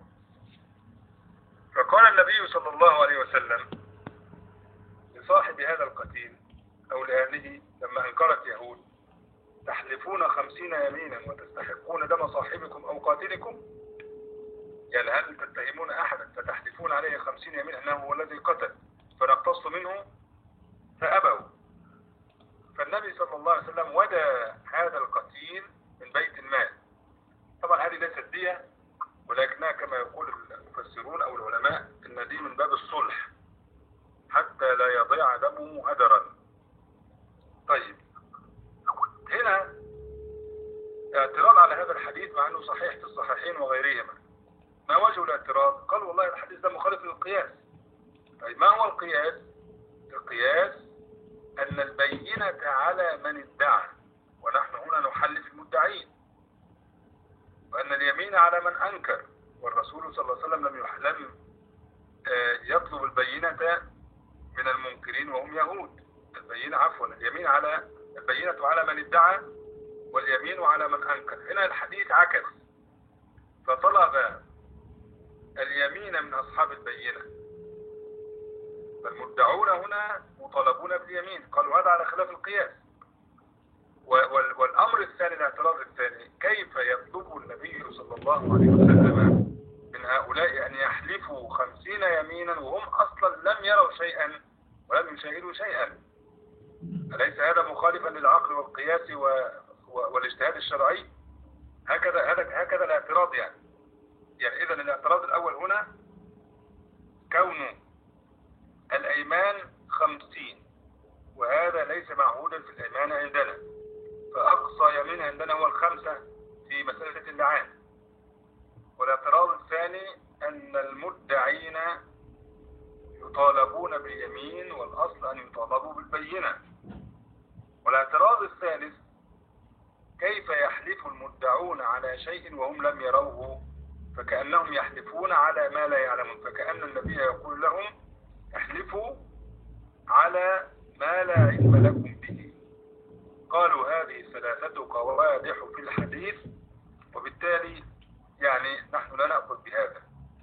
فقال النبي صلى الله عليه وسلم لصاحب هذا القتيل أو لأهله لما أنكرت يهود: تحلفون خمسين يمينا وتستحقون دم صاحبكم أو قاتلكم؟ يعني هل تتهمون أحدا فتحلفون عليه خمسين يمين أنه هو الذي قتل فنقتص منه؟ فأبوا. فالنبي صلى الله عليه وسلم ودى هذا القتيل من بيت المال. طبعا هذه ليست دية، ولكنها كما يقول المفسرون أو العلماء إن دي من باب الصلح حتى لا يضيع دمه هدرا. طيب، هنا اعتراض على هذا الحديث مع أنه صحيح في الصحيحين وغيرهما. ما وجه الاعتراض؟ قال والله الحديث ده مخالف للقياس. طيب، ما هو القياس؟ القياس أن البينة على من ادعى، ونحن هنا نحلف المدعين، وأن اليمين على من أنكر، والرسول صلى الله عليه وسلم لم يحلم يطلب البينة من المنكرين وهم يهود. البينة عفوا اليمين على البينة على من ادعى واليمين على من أنكر. هنا الحديث عكس، فطلب اليمين من أصحاب البينة، فالمدعون هنا مطالبون باليمين. قالوا هذا على خلاف القياس. والأمر الثاني، الاعتراض الثاني: كيف يطلب النبي صلى الله عليه وسلم من هؤلاء أن يحلفوا خمسين يمينا وهم أصلا لم يروا شيئا ولم يشاهدوا شيئا؟ أليس هذا مخالفا للعقل والقياس والاجتهاد الشرعي؟ هكذا هذا هكذا الاعتراض. يعني يعني إذا الاعتراض الأول هنا كون الأيمان خمسين، وهذا ليس معهودا في الأيمان عندنا، فأقصى يمين عندنا هو الخمسة في مسألة اللعان. والاعتراض الثاني أن المدعين يطالبون باليمين والأصل أن يطالبوا بالبينة. والاعتراض الثالث: كيف يحلف المدعون على شيء وهم لم يروه، فكأنهم يحلفون على ما لا يعلمون، فكأن النبي يقول لهم: احلفوا على ما لا علم لكم به. قالوا هذه ثلاثة قوادح في الحديث، وبالتالي يعني نحن لا نأخذ بهذا.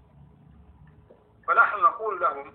فنحن نقول لهم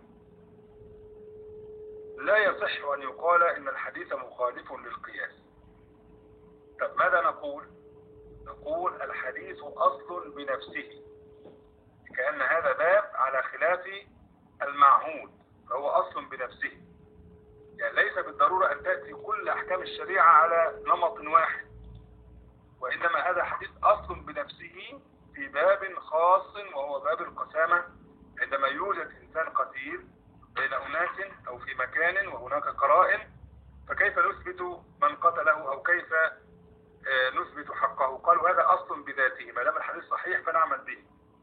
لا يصح أن يقال إن الحديث مخالف للقياس. طب ماذا نقول؟ نقول الحديث أصل بنفسه، كأن هذا باب على خلاف المعهود، فهو أصل بنفسه. يعني ليس بالضرورة أن تأتي كل أحكام الشريعة على نمط واحد، وإنما هذا حديث أصل بنفسه في باب خاص وهو باب القسامة. عندما يوجد إنسان قتيل بين أناس أو في مكان وهناك قرائن، فكيف نثبت من قتله أو كيف نثبت حقه؟ قالوا هذا أصل بذاته، ما دام الحديث صحيح فنعمل به،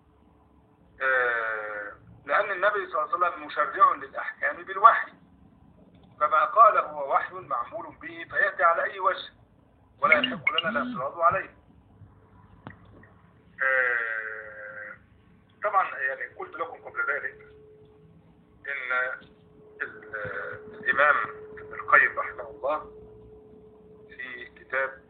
لأن النبي صلى الله عليه وسلم مشرع للأحكام بالوحي، فما قاله هو وحي معمول به فيأتي على أي وجه ولا يحق لنا الاعتراض عليه. طبعا يعني قلت لكم قبل ذلك إن الإمام ابن القيم رحمه الله في كتاب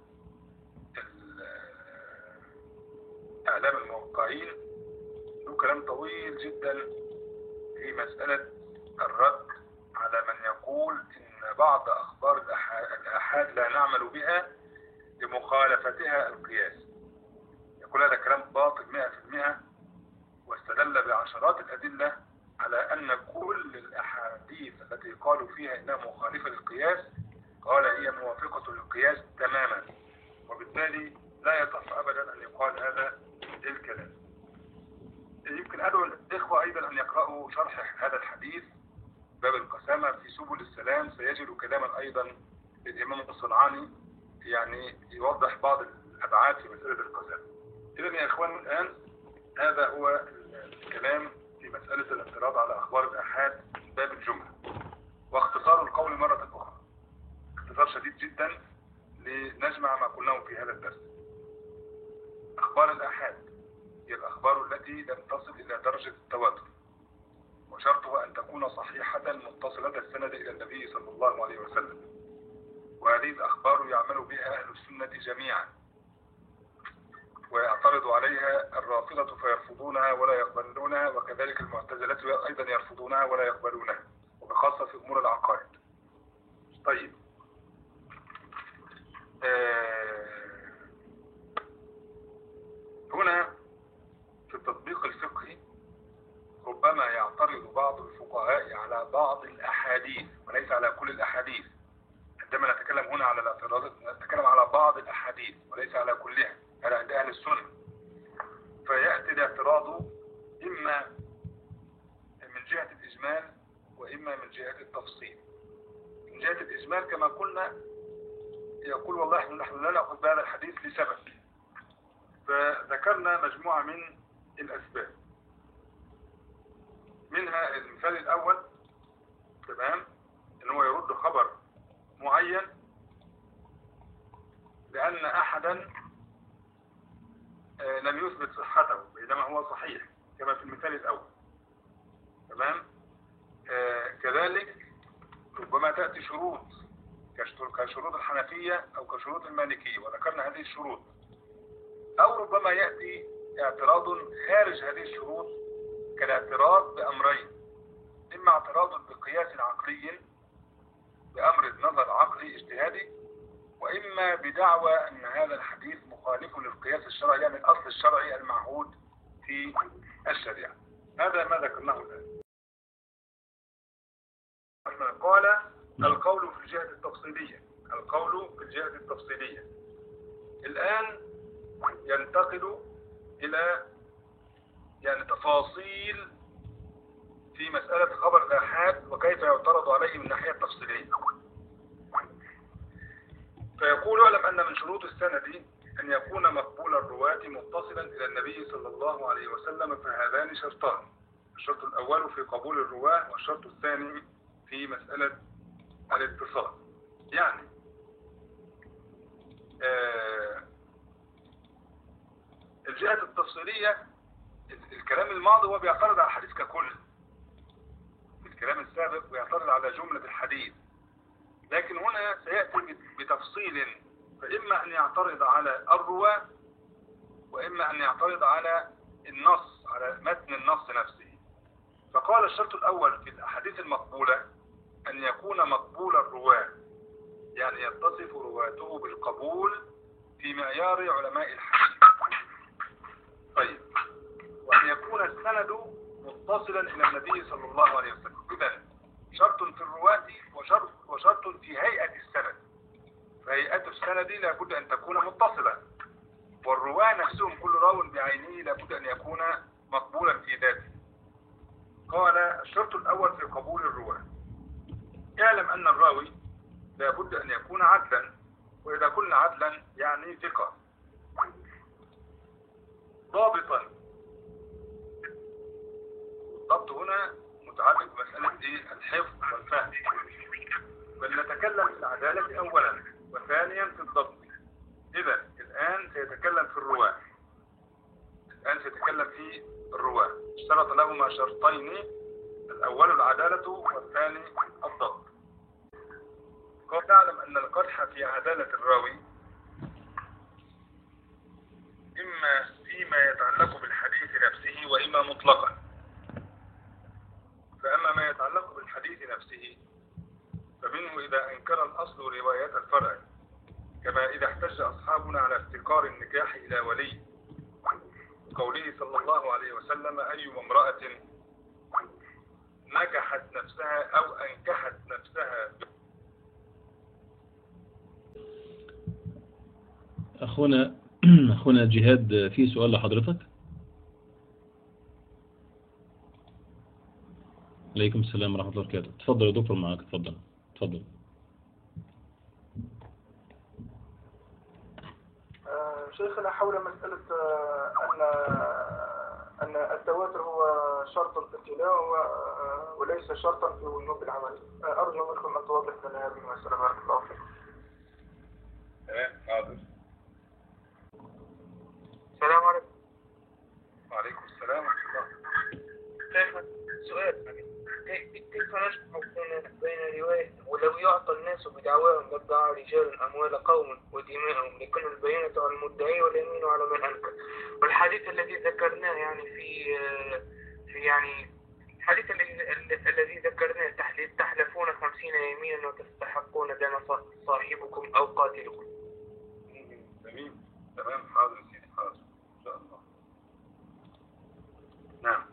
إعلام الموقعين له كلام طويل جدا في مسألة الرد على من يقول إن بعض أخبار الآحاد لا نعمل بها لمخالفتها القياس. يقول هذا كلام باطل مئة في المئة، واستدل بعشرات الأدلة على أن كل الأحاديث التي قالوا فيها إنها مخالفة للقياس قال هي موافقة للقياس تماما، وبالتالي لا يصح أبدا أن يقال هذا الكلام. يمكن أدعو الإخوة أيضا أن يقرأوا شرح هذا الحديث باب القسامة في سبل السلام، سيجد كلاما أيضا للإمام الصنعاني يعني يوضح بعض الأبعاد في مسألة القسامة. إذن يا إخوان الآن هذا هو الكلام في مسألة الاعتراض على أخبار الآحاد باب الجملة، واختصار القول مرة أخرى، اختصار شديد جدا لنجمع ما قلناه في هذا الدرس. أخبار الآحاد هي الأخبار التي لم تصل إلى درجة التواتر، وشرطها أن تكون صحيحة متصلة السند إلى النبي صلى الله عليه وسلم، وهذه الأخبار يعمل بها أهل السنة جميعا، ويعترض عليها الرافضة فيرفضونها ولا يقبلونها، وكذلك المعتزلة أيضا يرفضونها ولا يقبلونها، وبخاصة في أمور العقائد. طيب آه هنا في التطبيق الفقهي ربما يعترض بعض الفقهاء على بعض الأحاديث وليس على كل الأحاديث. عندما نتكلم هنا على الاعتراضات نتكلم على بعض الأحاديث وليس على كلها، على عند أهل السنة. فيأتي الاعتراض إما من جهة الإجمال وإما من جهة التفصيل. من جهة الإجمال كما قلنا يقول والله نحن لا نأخذ بهذا الحديث لسبب، فذكرنا مجموعة من الأسباب، منها المثال الأول تمام إن هو يرد خبر معين لأن أحدا لم يثبت صحته بينما هو صحيح كما في المثال الأول. تمام. آه كذلك ربما تأتي شروط كشروط الحنفية أو كشروط المالكية وذكرنا هذه الشروط، أو ربما يأتي اعتراض خارج هذه الشروط كالاعتراض بأمرين، إما اعتراض بقياس عقلي بأمر نظر عقلي اجتهادي، وإما بدعوى أن هذا الحديث مخالف للقياس الشرعي يعني الأصل الشرعي المعهود في الشريعة. هذا ما ذكرناه الآن. قال القول في الجهة التفصيلية، القول في الجهة التفصيلية. الآن ينتقل إلى يعني تفاصيل في مسألة خبر الآحاد وكيف يعترض عليه من ناحية تفصيلية. فيقول اعلم أن من شروط السند أن يكون مقبول الرواة متصلا إلى النبي صلى الله عليه وسلم، فهذان شرطان، الشرط الأول في قبول الرواة والشرط الثاني في مسألة الاتصال. يعني آه الجهة التفصيلية الكلام الماضي هو بيعترض على الحديث ككل، الكلام السابق بيعترض على جملة الحديث، لكن هنا سيأتي بتفصيل، فإما أن يعترض على الرواة وإما أن يعترض على النص، على متن النص نفسه. فقال الشرط الأول في الأحاديث المقبولة أن يكون مقبول الرواة، يعني يتصف رواته بالقبول في معيار علماء الحديث. طيب، وأن يكون السند متصلا إلى النبي صلى الله عليه وسلم. إذن شرط في الرواة وشرط, وشرط في هيئة السند. فهيئة السند لابد أن تكون متصلة، والرواة نفسهم كل راو بعينه لابد أن يكون مقبولا في ذاته. قال الشرط الأول في قبول الرواة: اعلم أن الراوي لابد أن يكون عدلا، وإذا قلنا عدلا يعني ثقة ضابطا. الضبط هنا متعلق بمسألة إيه؟ الحفظ والفهم، بل نتكلم في العدالة أولا وثانيا في الضبط. إذا الآن سيتكلم في الرواة، الآن سيتكلم في الرواة. اشترط لهما شرطين: الأول العدالة والثاني الضبط. قد نعلم أن القدح في عدالة الراوي إما فيما يتعلق بالحديث نفسه وإما مطلقا. فأما ما يتعلق بالحديث نفسه فمنه إذا أنكر الأصل رواية الفرع، كما إذا احتج أصحابنا على افتقار النكاح إلى ولي، قوله صلى الله عليه وسلم: أي امرأة نكحت نفسها أو أنكحت نفسها. أخونا أخونا جهاد، في سؤال لحضرتك. عليكم السلام ورحمة الله وبركاته. تفضل يا دكتور، معاك. تفضل تفضل. آه شيخنا، حول مسألة آه أن أن التواتر هو شرط في التلاوة آه وليس شرطا في وجوب العمل. آه أرجو منكم أن توضح لنا هذه المسألة. بارك الله فيكم. حاضر. السلام عليكم. وعليكم السلام ورحمة الله. شيخنا، سؤال: كيف نجمع بين رواية ولو يعطى الناس بدعواهم وادعى رجال أموال قوم ودماءهم لكن البينة على المدعي واليمين على من أنكر، والحديث الذي ذكرناه يعني في في يعني الحديث الذي الذي ذكرناه: تحلفون خمسين يمينا وتستحقون دم صاحبكم أو قاتلكم. جميل. تمام. حاضر سيدي، حاضر إن شاء الله. نعم.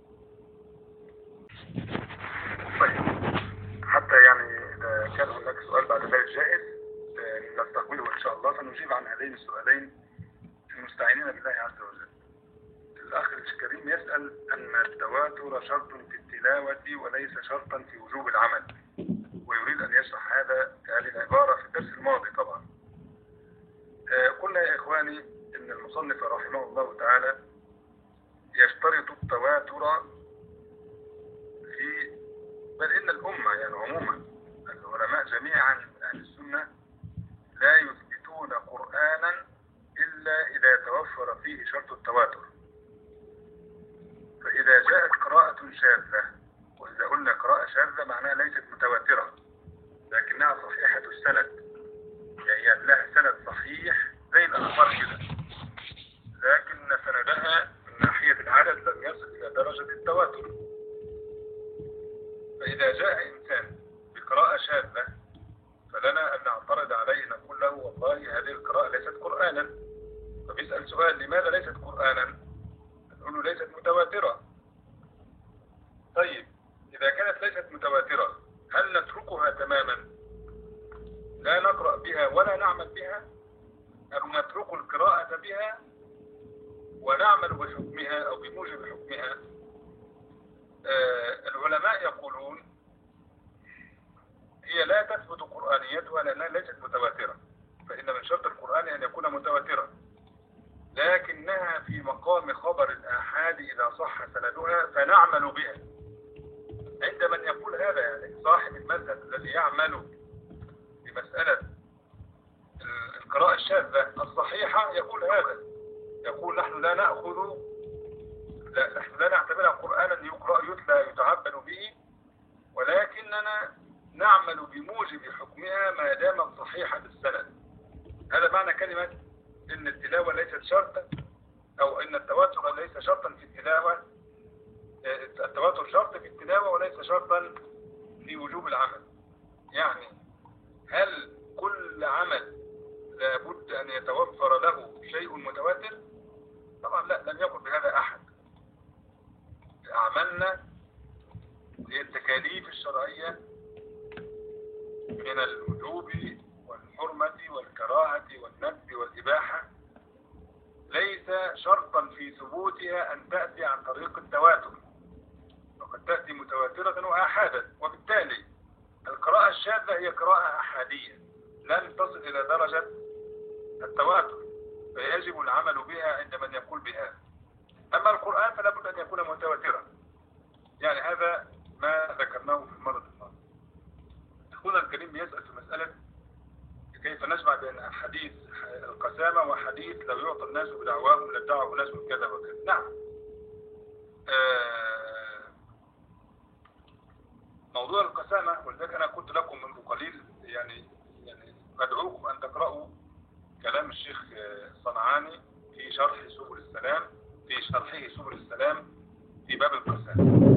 طيب، حتى يعني إذا كان هناك سؤال بعد ذلك جائز نستقبله إن شاء الله، فنجيب عن هذين السؤالين المستعينين بالله عز وجل. الأخ الكريم يسأل أن التواتر شرط في التلاوة وليس شرطا في وجوب العمل، ويريد أن يشرح هذا هذه العبارة في الدرس الماضي طبعا. قلنا يا إخواني إن المصنف رحمه الله تعالى يشترط التواتر في، بل إن الأمة يعني عموما العلماء جميعا من أهل السنة لا يثبتون قرآنا إلا إذا توفر فيه شرط التواتر. فإذا جاءت قراءة شاذة، وإذا قلنا قراءة شاذة معناها ليست متواترة لكنها صحيحة السند، يعني لها سند صحيح زي الأخبار كده، لكن سندها من ناحية العدد لم يصل إلى درجة التواتر. فإذا جاء إنسان بقراءة شاذة فلنا أن نعترض عليه، نقول له: والله هذه القراءة ليست قرآنا. فبيسأل سؤال: لماذا ليست قرآنا؟ نقول له: ليست متواترة. طيب، إذا كانت ليست متواترة هل نتركها تماما لا نقرأ بها ولا نعمل بها، أو نترك القراءة بها ونعمل بحكمها أو بموجب حكمها؟ آه العلماء يقولون هي لا تثبت قرآنيتها لأنها ليست متواترة، فإن من شرط القرآن أن يكون متواترا، لكنها في مقام خبر الآحاد إذا صح سندها فنعمل بها. عند من يقول هذا يعني صاحب المذهب الذي يعمل بمسألة القراءة الشاذة الصحيحة يقول هذا، يقول: نحن لا نأخذ لا نحن لا نعتبرها قرآنا يقرأ يتلى يتعبد به، ولكننا نعمل بموجب حكمها ما دامت صحيحة السند. هذا معنى كلمة إن التلاوة ليست شرطا، أو إن التواتر ليس شرطا في التلاوة. التواتر شرط في التلاوة وليس شرطا في وجوب العمل. يعني هل كل عمل لابد أن يتوفر له شيء متواتر؟ طبعا لا، لم يقل بهذا أحد. أعملنا للتكاليف الشرعية من الوجوب والحرمة والكراهة والندب والإباحة ليس شرطا في ثبوتها أن تأتي عن طريق التواتر، وقد تأتي متواترة وآحادا. وبالتالي القراءة الشاذة هي قراءة أحادية لن تصل إلى درجة التواتر، فيجب العمل بها عند من يقول بها. أما القرآن فلا بد أن يكون متواترا. يعني هذا ما ذكرناه في المرة الماضية. أخونا الكريم يسأل في مسألة كيف نجمع بين حديث القسامة وحديث لو يعطى الناس بدعواهم لادعوا ناس كذا وكذا. نعم، آه موضوع القسامة، ولذلك أنا قلت لكم منذ قليل يعني يعني أدعوكم أن تقرأوا كلام الشيخ الصنعاني في شرح سبل السلام في شرحه سبل السلام في باب القسامة.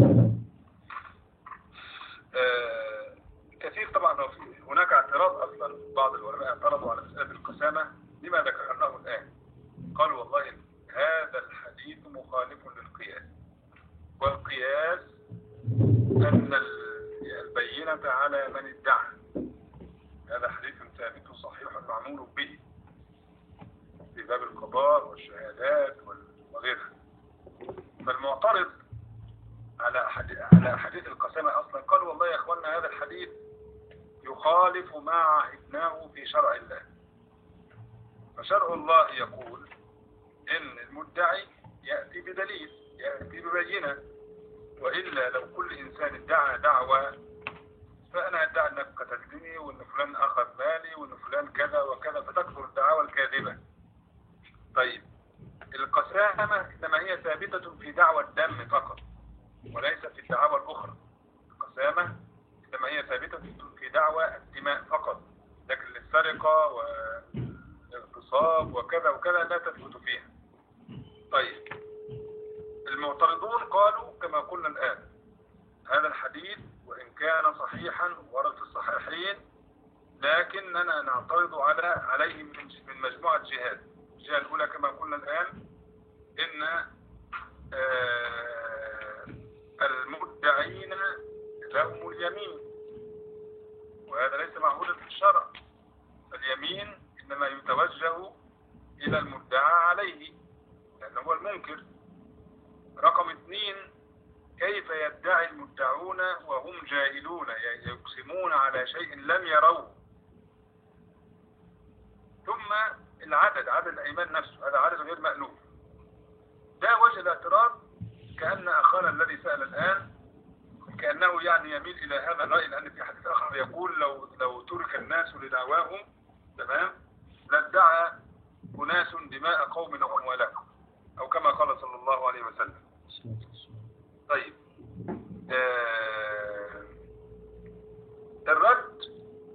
آه كثير طبعا هناك اعتراض. أصلا بعض العلماء اعترضوا على مسألة القسامة لما ذكرناه الآن. قالوا والله هذا الحديث مخالف للقياس، والقياس أن البينة على من ادعى. هذا حديث ثابت صحيح معمول به في باب القضاء والشهادات وغيرها. فالمعترض على على حديث القسامة أصلا قالوا والله يا أخوانا هذا الحديث يخالف ما عهدناه في شرع الله. فشرع الله يقول إن المدعي يأتي بدليل، يأتي ببينة، وإلا لو كل إنسان ادعى دعوة فأنا أدعي أنك قتلتني وأن فلان أخذ مالي وأن فلان كذا وكذا، فتكثر الدعاوى الكاذبة. طيب القسامة إنما هي ثابتة في دعوى الدم فقط وليس في الدعاوى الأخرى. القسامة إنما هي ثابتة في دعوى الدماء فقط، لكن السرقة والاغتصاب وكذا وكذا لا تثبت فيها. طيب المعترضون قالوا كما قلنا الآن هذا الحديث وإن كان صحيحا ورد في الصحيحين، لكننا نعترض على عليه من مجموعة جهات. الجهة الأولى كما قلنا الآن إن آه المدعين لهم اليمين، وهذا ليس معهودا في الشرع. اليمين إنما يتوجه إلى المدعى عليه لأنه هو المنكر. رقم اثنين، كيف يدعي المدعون وهم جاهلون يقسمون على شيء لم يروه. ثم العدد، عدد الأيمان نفسه، هذا عدد غير مألوف. ده وجه الاعتراض. كأن أخانا الذي سأل الآن كأنه يعني يميل إلى هذا الرأي، لأن في حديث آخر يقول لو لو ترك الناس لدعواهم تمام لادعى أناس دماء قوم وأموالهم، أو كما قال صلى الله عليه وسلم. طيب آه الرد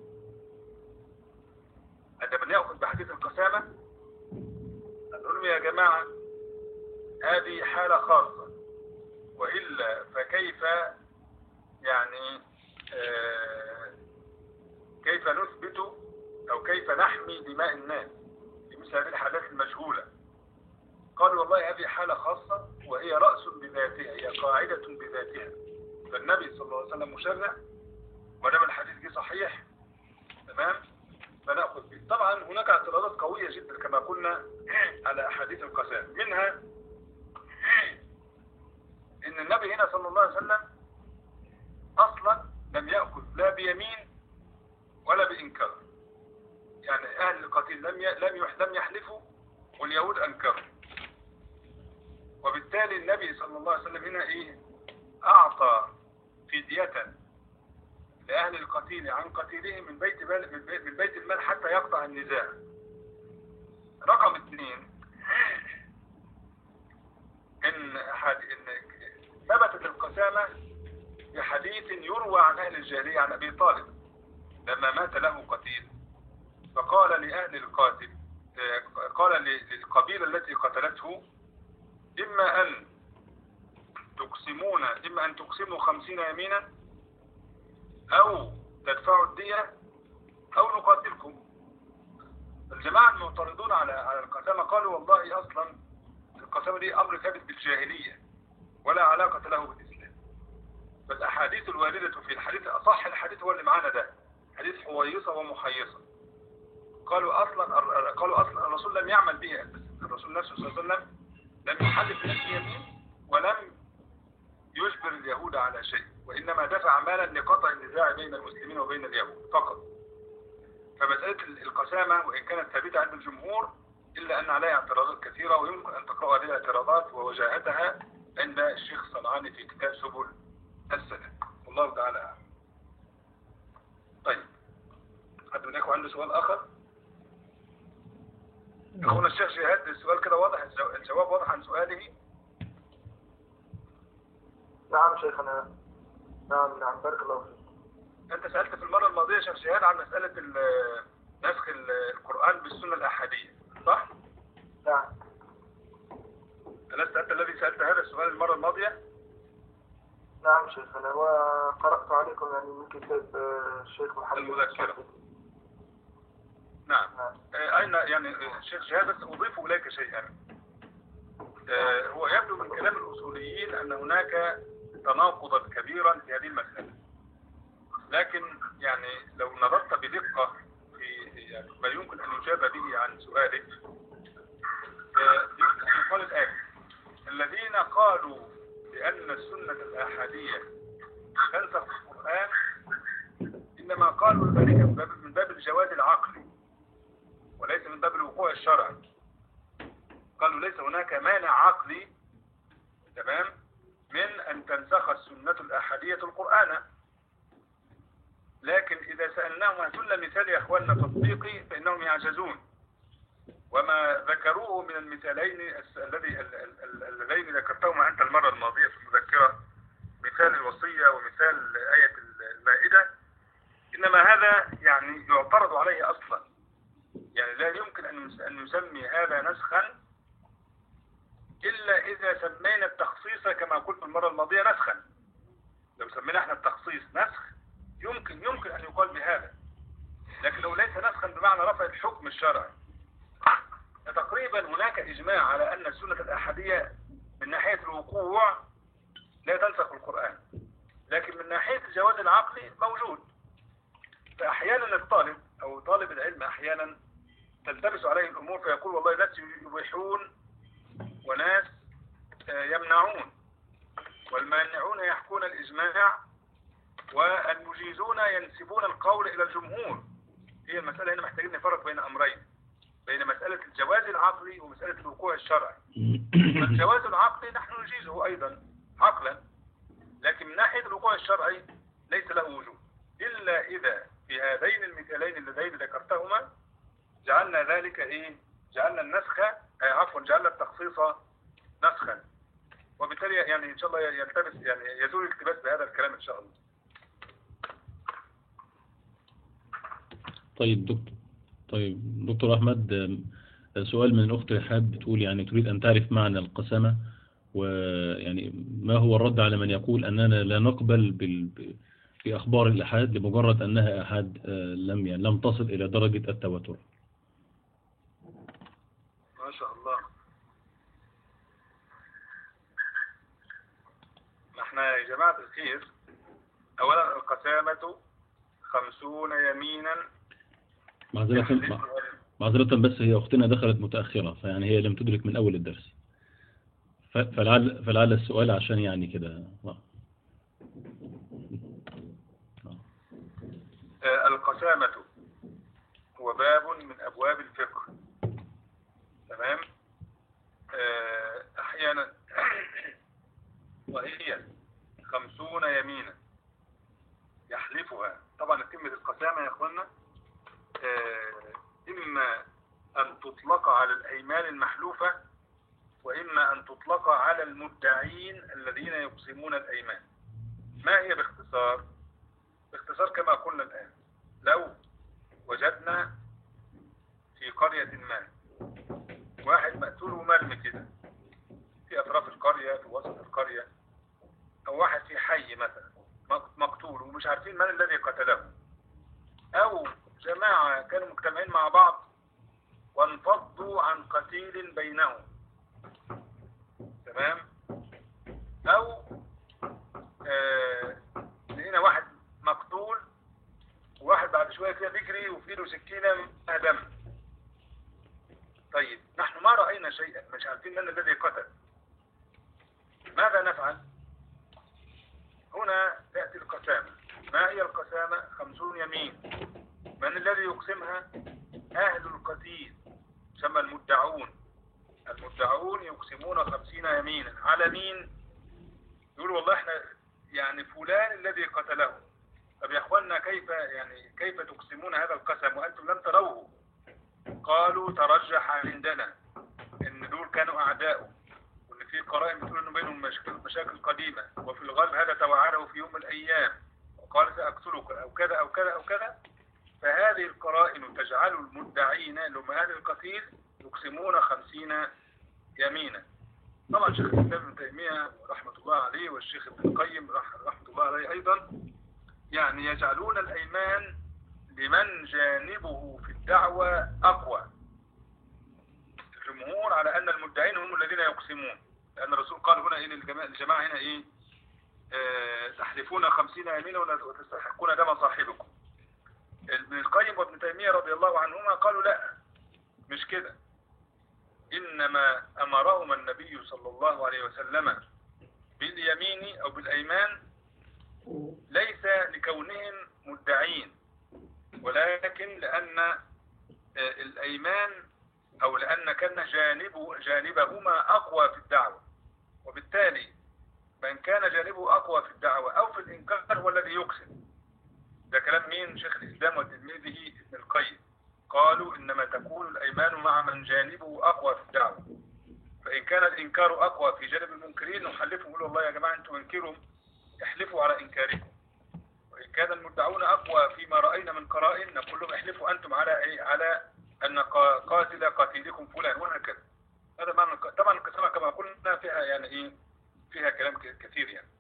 عندما يأخذ بحديث القسامة نقول يا جماعة هذه حالة خاصة، وإلا فكيف يعني آه كيف نثبت أو كيف نحمي دماء الناس في مثل هذه الحالات المجهولة؟ قالوا والله هذه حالة خاصة وهي رأس بذاتها، هي قاعدة بذاتها. فالنبي صلى الله عليه وسلم مشرع، ودام الحديث دي صحيح تمام فنأخذ به. طبعا هناك اعتراضات قوية جدا كما قلنا على أحاديث القسام، منها إن النبي هنا صلى الله عليه وسلم أصلا لم يأخذ لا بيمين ولا بإنكار. يعني أهل القتيل لم لم لم يحلفوا واليهود أنكروا، وبالتالي النبي صلى الله عليه وسلم هنا إيه أعطى فدية لأهل القتيل عن قتيلهم من بيت من بيت المال حتى يقطع النزاع. رقم اثنين، إن إن ثبتت القسامة بحديث يروى عن أهل الجاهلية عن أبي طالب لما مات له قتيل فقال لأهل القاتل، قال للقبيلة التي قتلته: إما أن تقسمون إما أن تقسموا خمسين يمينا أو تدفعوا الدية أو نقاتلكم. الجماعة المعترضون على على القسامة قالوا: والله أصلا القسامة دي أمر ثابت بالجاهلية ولا علاقة له بالإسلام. فالأحاديث الواردة في الحديث، أصح الحديث هو اللي معانا ده، حديث حويصة ومحيصة. قالوا أصلا قالوا أصلا الرسول لم يعمل به أساسا، الرسول نفسه صلى الله عليه وسلم لم يحلف بنفسه يمين ولم يجبر اليهود على شيء، وإنما دفع مالا لقطع النزاع بين المسلمين وبين اليهود فقط. فمسألة القسامة وإن كانت ثابتة عند الجمهور إلا أن عليها اعتراضات كثيرة، ويمكن أن تقرأ هذه الاعتراضات ووجاهتها عند الشيخ الصنعاني في كتاب سبل السلام. والله تعالى أعلم. طيب، حد منكم عنده سؤال آخر؟ أخونا الشيخ جهاد، السؤال كده واضح، الجواب واضح عن سؤاله؟ نعم شيخنا. نعم نعم بارك الله فيك. أنت سألت في المرة الماضية يا شيخ جهاد عن مسألة نسخ القرآن بالسنة الأحادية، صح؟ نعم. ألست أنت الذي سألت هذا السؤال المرة الماضية؟ نعم شيخنا، وقرأت عليكم يعني من كتاب الشيخ محمد المذكرة. نعم. نعم. آه أين يعني الشيخ جهاد، بس أضيف إليك شيئا. آه هو يبدو من كلام الأصوليين أن هناك تناقضا كبيرا في هذه المسألة، لكن يعني لو نظرت بدقة في يعني ما يمكن أن يجاب به عن سؤالك، يمكن أن يقال الآن: الذين قالوا بأن السنة الآحادية تنسخ القرآن إنما قالوا ذلك من باب الجواز العقلي وليس من باب الوقوع الشرعي. قالوا ليس هناك مانع عقلي تمام من أن تنسخ السنة الآحادية القرآن، لكن إذا سألناهم هاتوا مثال يا أخواننا تطبيقي فإنهم يعجزون، وما ذكروه من المثالين الذي اللذين ذكرتهما أنت المرة الماضية في المذكرة، مثال الوصية ومثال آية المائدة، إنما هذا يعني يعترض عليه أصلا. يعني لا يمكن أن يسمي هذا نسخا إلا إذا سمينا التخصيص كما قلت المرة الماضية نسخا. لو سمينا احنا التخصيص نسخ يمكن يمكن أن يقال بهذا، لكن لو ليس نسخا بمعنى رفع الحكم الشرعي. تقريبا هناك إجماع على أن السنة الأحادية من ناحية الوقوع لا تنسخ القرآن، لكن من ناحية الجواز العقلي موجود. فأحيانا الطالب أو طالب العلم أحيانا تلتبس عليه الأمور فيقول والله ناس يبيحون وناس يمنعون، والمانعون يحكون الإجماع والمجيزون ينسبون القول إلى الجمهور. هي المسألة هنا محتاجين نفرق بين أمرين، بين مسألة الجواز العقلي ومسألة الوقوع الشرعي. فالجواز العقلي نحن نجيزه أيضا عقلا، لكن من ناحية الوقوع الشرعي ليس له وجود إلا إذا في هذين المثالين اللذين ذكرتهما جعلنا ذلك إيه؟ جعلنا النسخ عفوا جعلنا التخصيص نسخا، وبالتالي يعني إن شاء الله يلتبس يعني يزول الالتباس بهذا الكلام إن شاء الله. طيب دكتور طيب دكتور أحمد، سؤال من الأخت رحاب بتقول يعني تريد أن تعرف معنى القسمة، ويعني ما هو الرد على من يقول أننا لا نقبل بال في أخبار الأحاد لمجرد أنها أحاد لم يعني لم تصل إلى درجة التواتر. ما شاء الله. نحن يا جماعة الخير أولا القسامة خمسون يمينا. معذرة معذرة بس هي أختنا دخلت متأخرة، فيعني هي لم تدرك من أول الدرس، فلعل فلعل السؤال عشان يعني كده. القسامة هو باب من أبواب الفقه، تمام. أحيانا وهي خمسون يمينا يحلفها. طبعا كلمة القسامة يا أخوانا إما أن تطلق على الأيمان المحلوفة وإما أن تطلق على المدعين الذين يقسمون الأيمان. ما هي باختصار؟ باختصار كما قلنا الآن، لو وجدنا في قرية ما واحد مقتول ومرمي كده في أطراف القرية، في وسط القرية، أو واحد في حي مثلا مقتول ومش عارفين من الذي قتله، أو جماعة كانوا مجتمعين مع بعض وانفضوا عن قتيل بينهم، تمام؟ أو آه لقينا واحد مقتول وواحد بعد شوية كده بيجري وفي له سكينة منها دم. طيب نحن ما رأينا شيئا، مش عارفين من الذي قتل، ماذا نفعل؟ هنا تأتي القسامة. ما هي القسامة؟ خمسون يمين. من الذي يقسمها؟ أهل القتيل، يسمى المدعون. المدعون يقسمون خمسين يمينا على مين؟ يقولوا والله احنا يعني فلان الذي قتله. طب يا اخوانا كيف يعني كيف تقسمون هذا القسم وانتم لم تروه؟ قالوا ترجح عندنا ان دول كانوا اعداء، وان في قرائن بتقول انه بينهم مشاكل مشاكل قديمه، وفي الغالب هذا توعده في يوم من الايام وقال ساقتلك او كذا او كذا او كذا. فهذه القرائن تجعل المدعين اللي هم اهل القتيل يقسمون خمسين يمينا. طبعا شيخ الاسلام ابن تيميه رحمه الله عليه والشيخ ابن القيم رحمه الله عليه ايضا يعني يجعلون الايمان لمن جانبه في الدعوة أقوى. الجمهور على أن المدعين هم الذين يقسمون، لأن الرسول قال هنا إن الجماعة هنا إيه آه تحلفون خمسين يمينا وتستحقون دم صاحبكم. ابن القيم وابن تيمية رضي الله عنهما قالوا لا، مش كده، إنما أمرهم النبي صلى الله عليه وسلم باليمين أو بالأيمان ليس لكونهم مدعين، ولكن لأن الأيمان أو لأن كان جانبه جانبهما أقوى في الدعوة، وبالتالي من كان جانبه أقوى في الدعوة أو في الإنكار هو الذي يقسم. ده كلام مين؟ شيخ الإسلام وتلميذه ابن القيم. قالوا إنما تكون الأيمان مع من جانبه أقوى في الدعوة، فإن كان الإنكار أقوى في جانب المنكرين نحلفهم نقول والله يا جماعة أنتم انكروا، احلفوا على إنكاركم. وإن كان المدعون أقوى فيما رأينا من قرائن نقول لهم احلفوا أنتم على إيه؟ على أن قاتل قاتلكم فلان، وهكذا. هذا معنى. طبعا القسمة كما قلنا فيها يعني إيه؟ فيها كلام كثير يعني.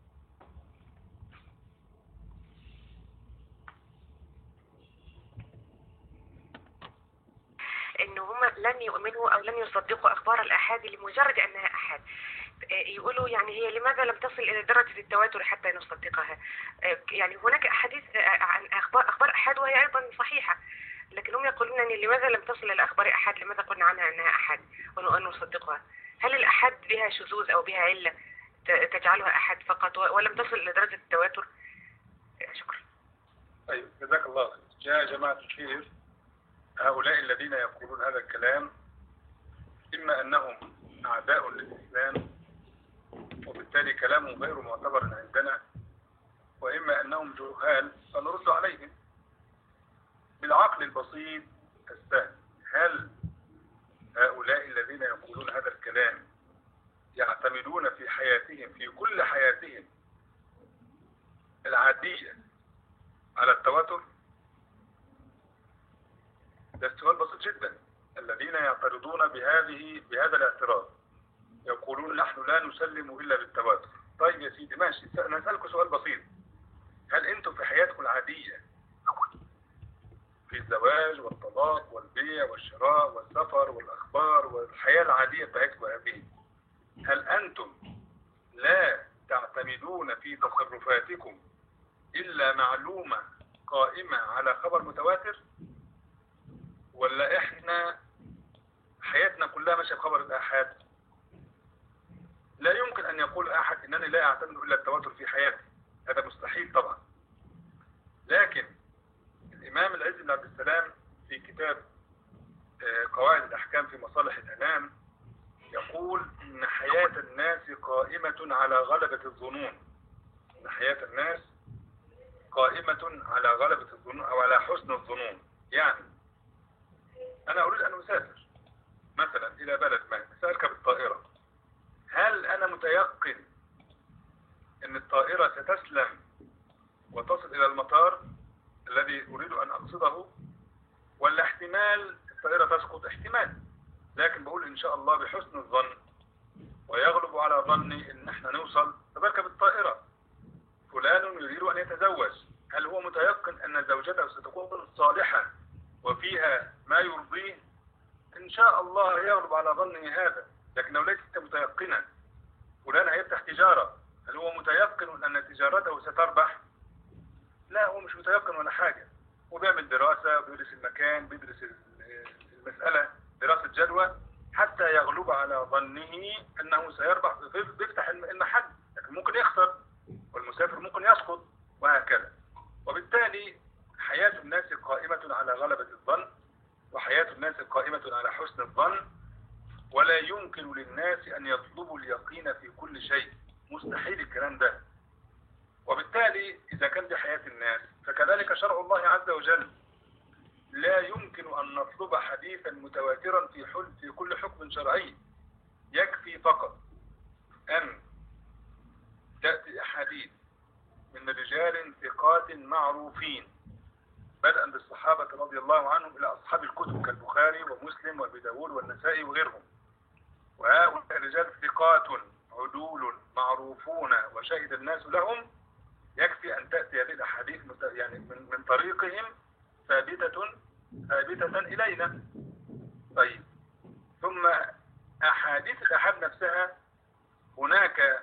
إنه هم لم يؤمنوا أو لم يصدقوا أخبار الآحاد لمجرد أنها آحاد. يقولوا يعني هي لماذا لم تصل إلى درجة التواتر حتى نصدقها؟ يعني هناك أحاديث عن أخبار أخبار أحاد وهي أيضا صحيحة، لكن هم يقولون أن لماذا لم تصل إلى أخبار أحاد؟ لماذا قلنا عنها أنها أحاد وأن نصدقها؟ هل الأحاد بها شذوذ أو بها علة تجعلها أحاد فقط ولم تصل إلى درجة التواتر؟ شكرا. طيب جزاك الله خير. يا جماعة الخير، هؤلاء الذين يقولون هذا الكلام إما أنهم أعداء للإسلام وبالتالي كلامهم غير معتبر عندنا، وإما أنهم جهال فنرد عليهم بالعقل البسيط السهل. هل هؤلاء الذين يقولون هذا الكلام يعتمدون في حياتهم في كل حياتهم العادية على التواتر؟ ده السؤال بسيط جدا. الذين يعترضون بهذه بهذا الاعتراض يقولون نحن لا نسلم إلا بالتواتر. طيب يا سيدي ماشي، أنا أسألكم سؤال بسيط. هل أنتم في حياتكم العادية في الزواج والطلاق والبيع والشراء والسفر والأخبار والحياة العادية بتاعتكم هذه، هل أنتم لا تعتمدون في تصرفاتكم إلا معلومة قائمة على خبر متواتر، ولا إحنا حياتنا كلها ماشية بخبر الآحاد؟ لا يمكن أن يقول أحد إنني لا أعتمد إلا التواتر في حياتي، هذا مستحيل طبعا. لكن الإمام العز بن عبد السلام في كتاب قواعد الأحكام في مصالح الأنام يقول إن حياة الناس قائمة على غلبة الظنون. إن حياة الناس قائمة على غلبة الظنون أو على حسن الظنون. يعني أنا أريد أن أسافر مثلا إلى بلد ما، سأركب الطائرة، هل أنا متيقن أن الطائرة ستسلم وتصل إلى المطار الذي أريد أن يقصده، ولا احتمال الطائرة تسقط؟ احتمال، لكن بقول إن شاء الله بحسن الظن، ويغلب على ظني إن احنا نوصل فبركب الطائرة. فلان يريد أن يتزوج، هل هو متيقن أن زوجته ستكون صالحة وفيها ما يرضيه؟ إن شاء الله يغلب على ظني هذا. لكن لو ليست متيقنا، فلان هيفتح تجارة، هل هو متيقن أن تجارته ستربح؟ لا، هو مش متيقن ولا حاجة، هو بيعمل دراسة، بيدرس المكان، بيدرس المسألة دراسة جدوى حتى يغلب على ظنه أنه سيربح، بيفتح المحل، لكن ممكن يخسر، والمسافر ممكن يسقط، وهكذا. وبالتالي حياة الناس قائمة على غلبة الظن، وحياة الناس قائمة على حسن الظن، ولا يمكن للناس أن يطلبوا اليقين في كل شيء، مستحيل الكلام ده. وبالتالي إذا كان دي حياة الناس فكذلك شرع الله عز وجل، لا يمكن أن نطلب حديثا متواترا في حل في كل حكم شرعي. يكفي فقط أن تأتي أحاديث من رجال ثقات معروفين، بدءا بالصحابة رضي الله عنهم إلى أصحاب الكتب كالبخاري ومسلم وابي داود والنسائي وغيرهم، وهؤلاء الرجال ثقات عدول معروفون وشهد الناس لهم. يكفي أن تأتي هذه الأحاديث يعني من, من طريقهم ثابتة ثابتة إلينا. طيب، ثم أحاديث الأحاد نفسها هناك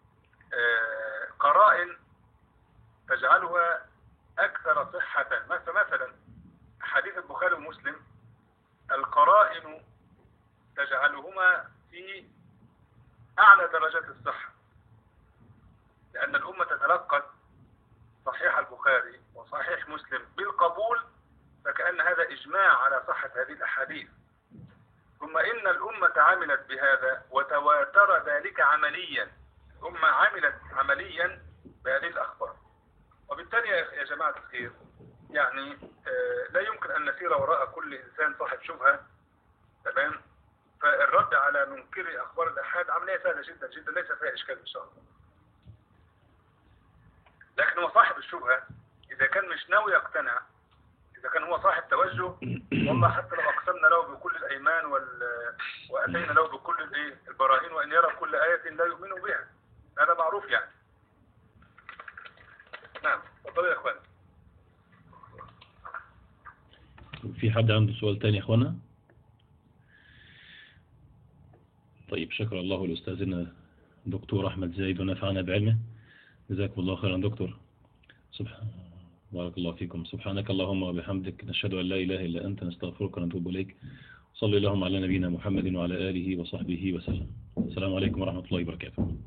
قرائن تجعلها أكثر صحة. مثلا حديث البخاري ومسلم القرائن تجعلهما في أعلى درجات الصحة، لأن الأمة تتلقت صحيح البخاري وصحيح مسلم بالقبول، فكأن هذا إجماع على صحة هذه الأحاديث. ثم إن الأمة عملت بهذا وتواتر ذلك عمليا، الأمة عملت عمليا بهذه الأخبار. وبالتالي يا جماعة الخير، يعني آه لا يمكن أن نسير وراء كل إنسان صاحب شبهة، تمام؟ فالرد على منكر أخبار الأحاد عملية سهلة جدا جدا، ليس فيها إشكال إن شاء الله. لكن هو صاحب الشبهة إذا كان مش ناوي يقتنع، إذا كان هو صاحب توجه، والله حتى لو أقسمنا له بكل الأيمان وال... وأتينا له بكل الإيه البراهين، وإن يرى كل آية لا يؤمن بها، هذا معروف يعني. نعم، اتفضلوا يا إخوان. في حد عنده سؤال تاني يا إخوانا؟ طيب، شكر الله لأستاذنا دكتور أحمد زايد ونفعنا بعلمه، جزاكم الله خيرا دكتور. سبحان بارك الله فيكم. سبحانك اللهم وبحمدك، نشهد أن لا إله إلا أنت، نستغفرك ونتوب إليك. صلي اللهم على نبينا محمد وعلى آله وصحبه وسلم. السلام عليكم ورحمة الله وبركاته.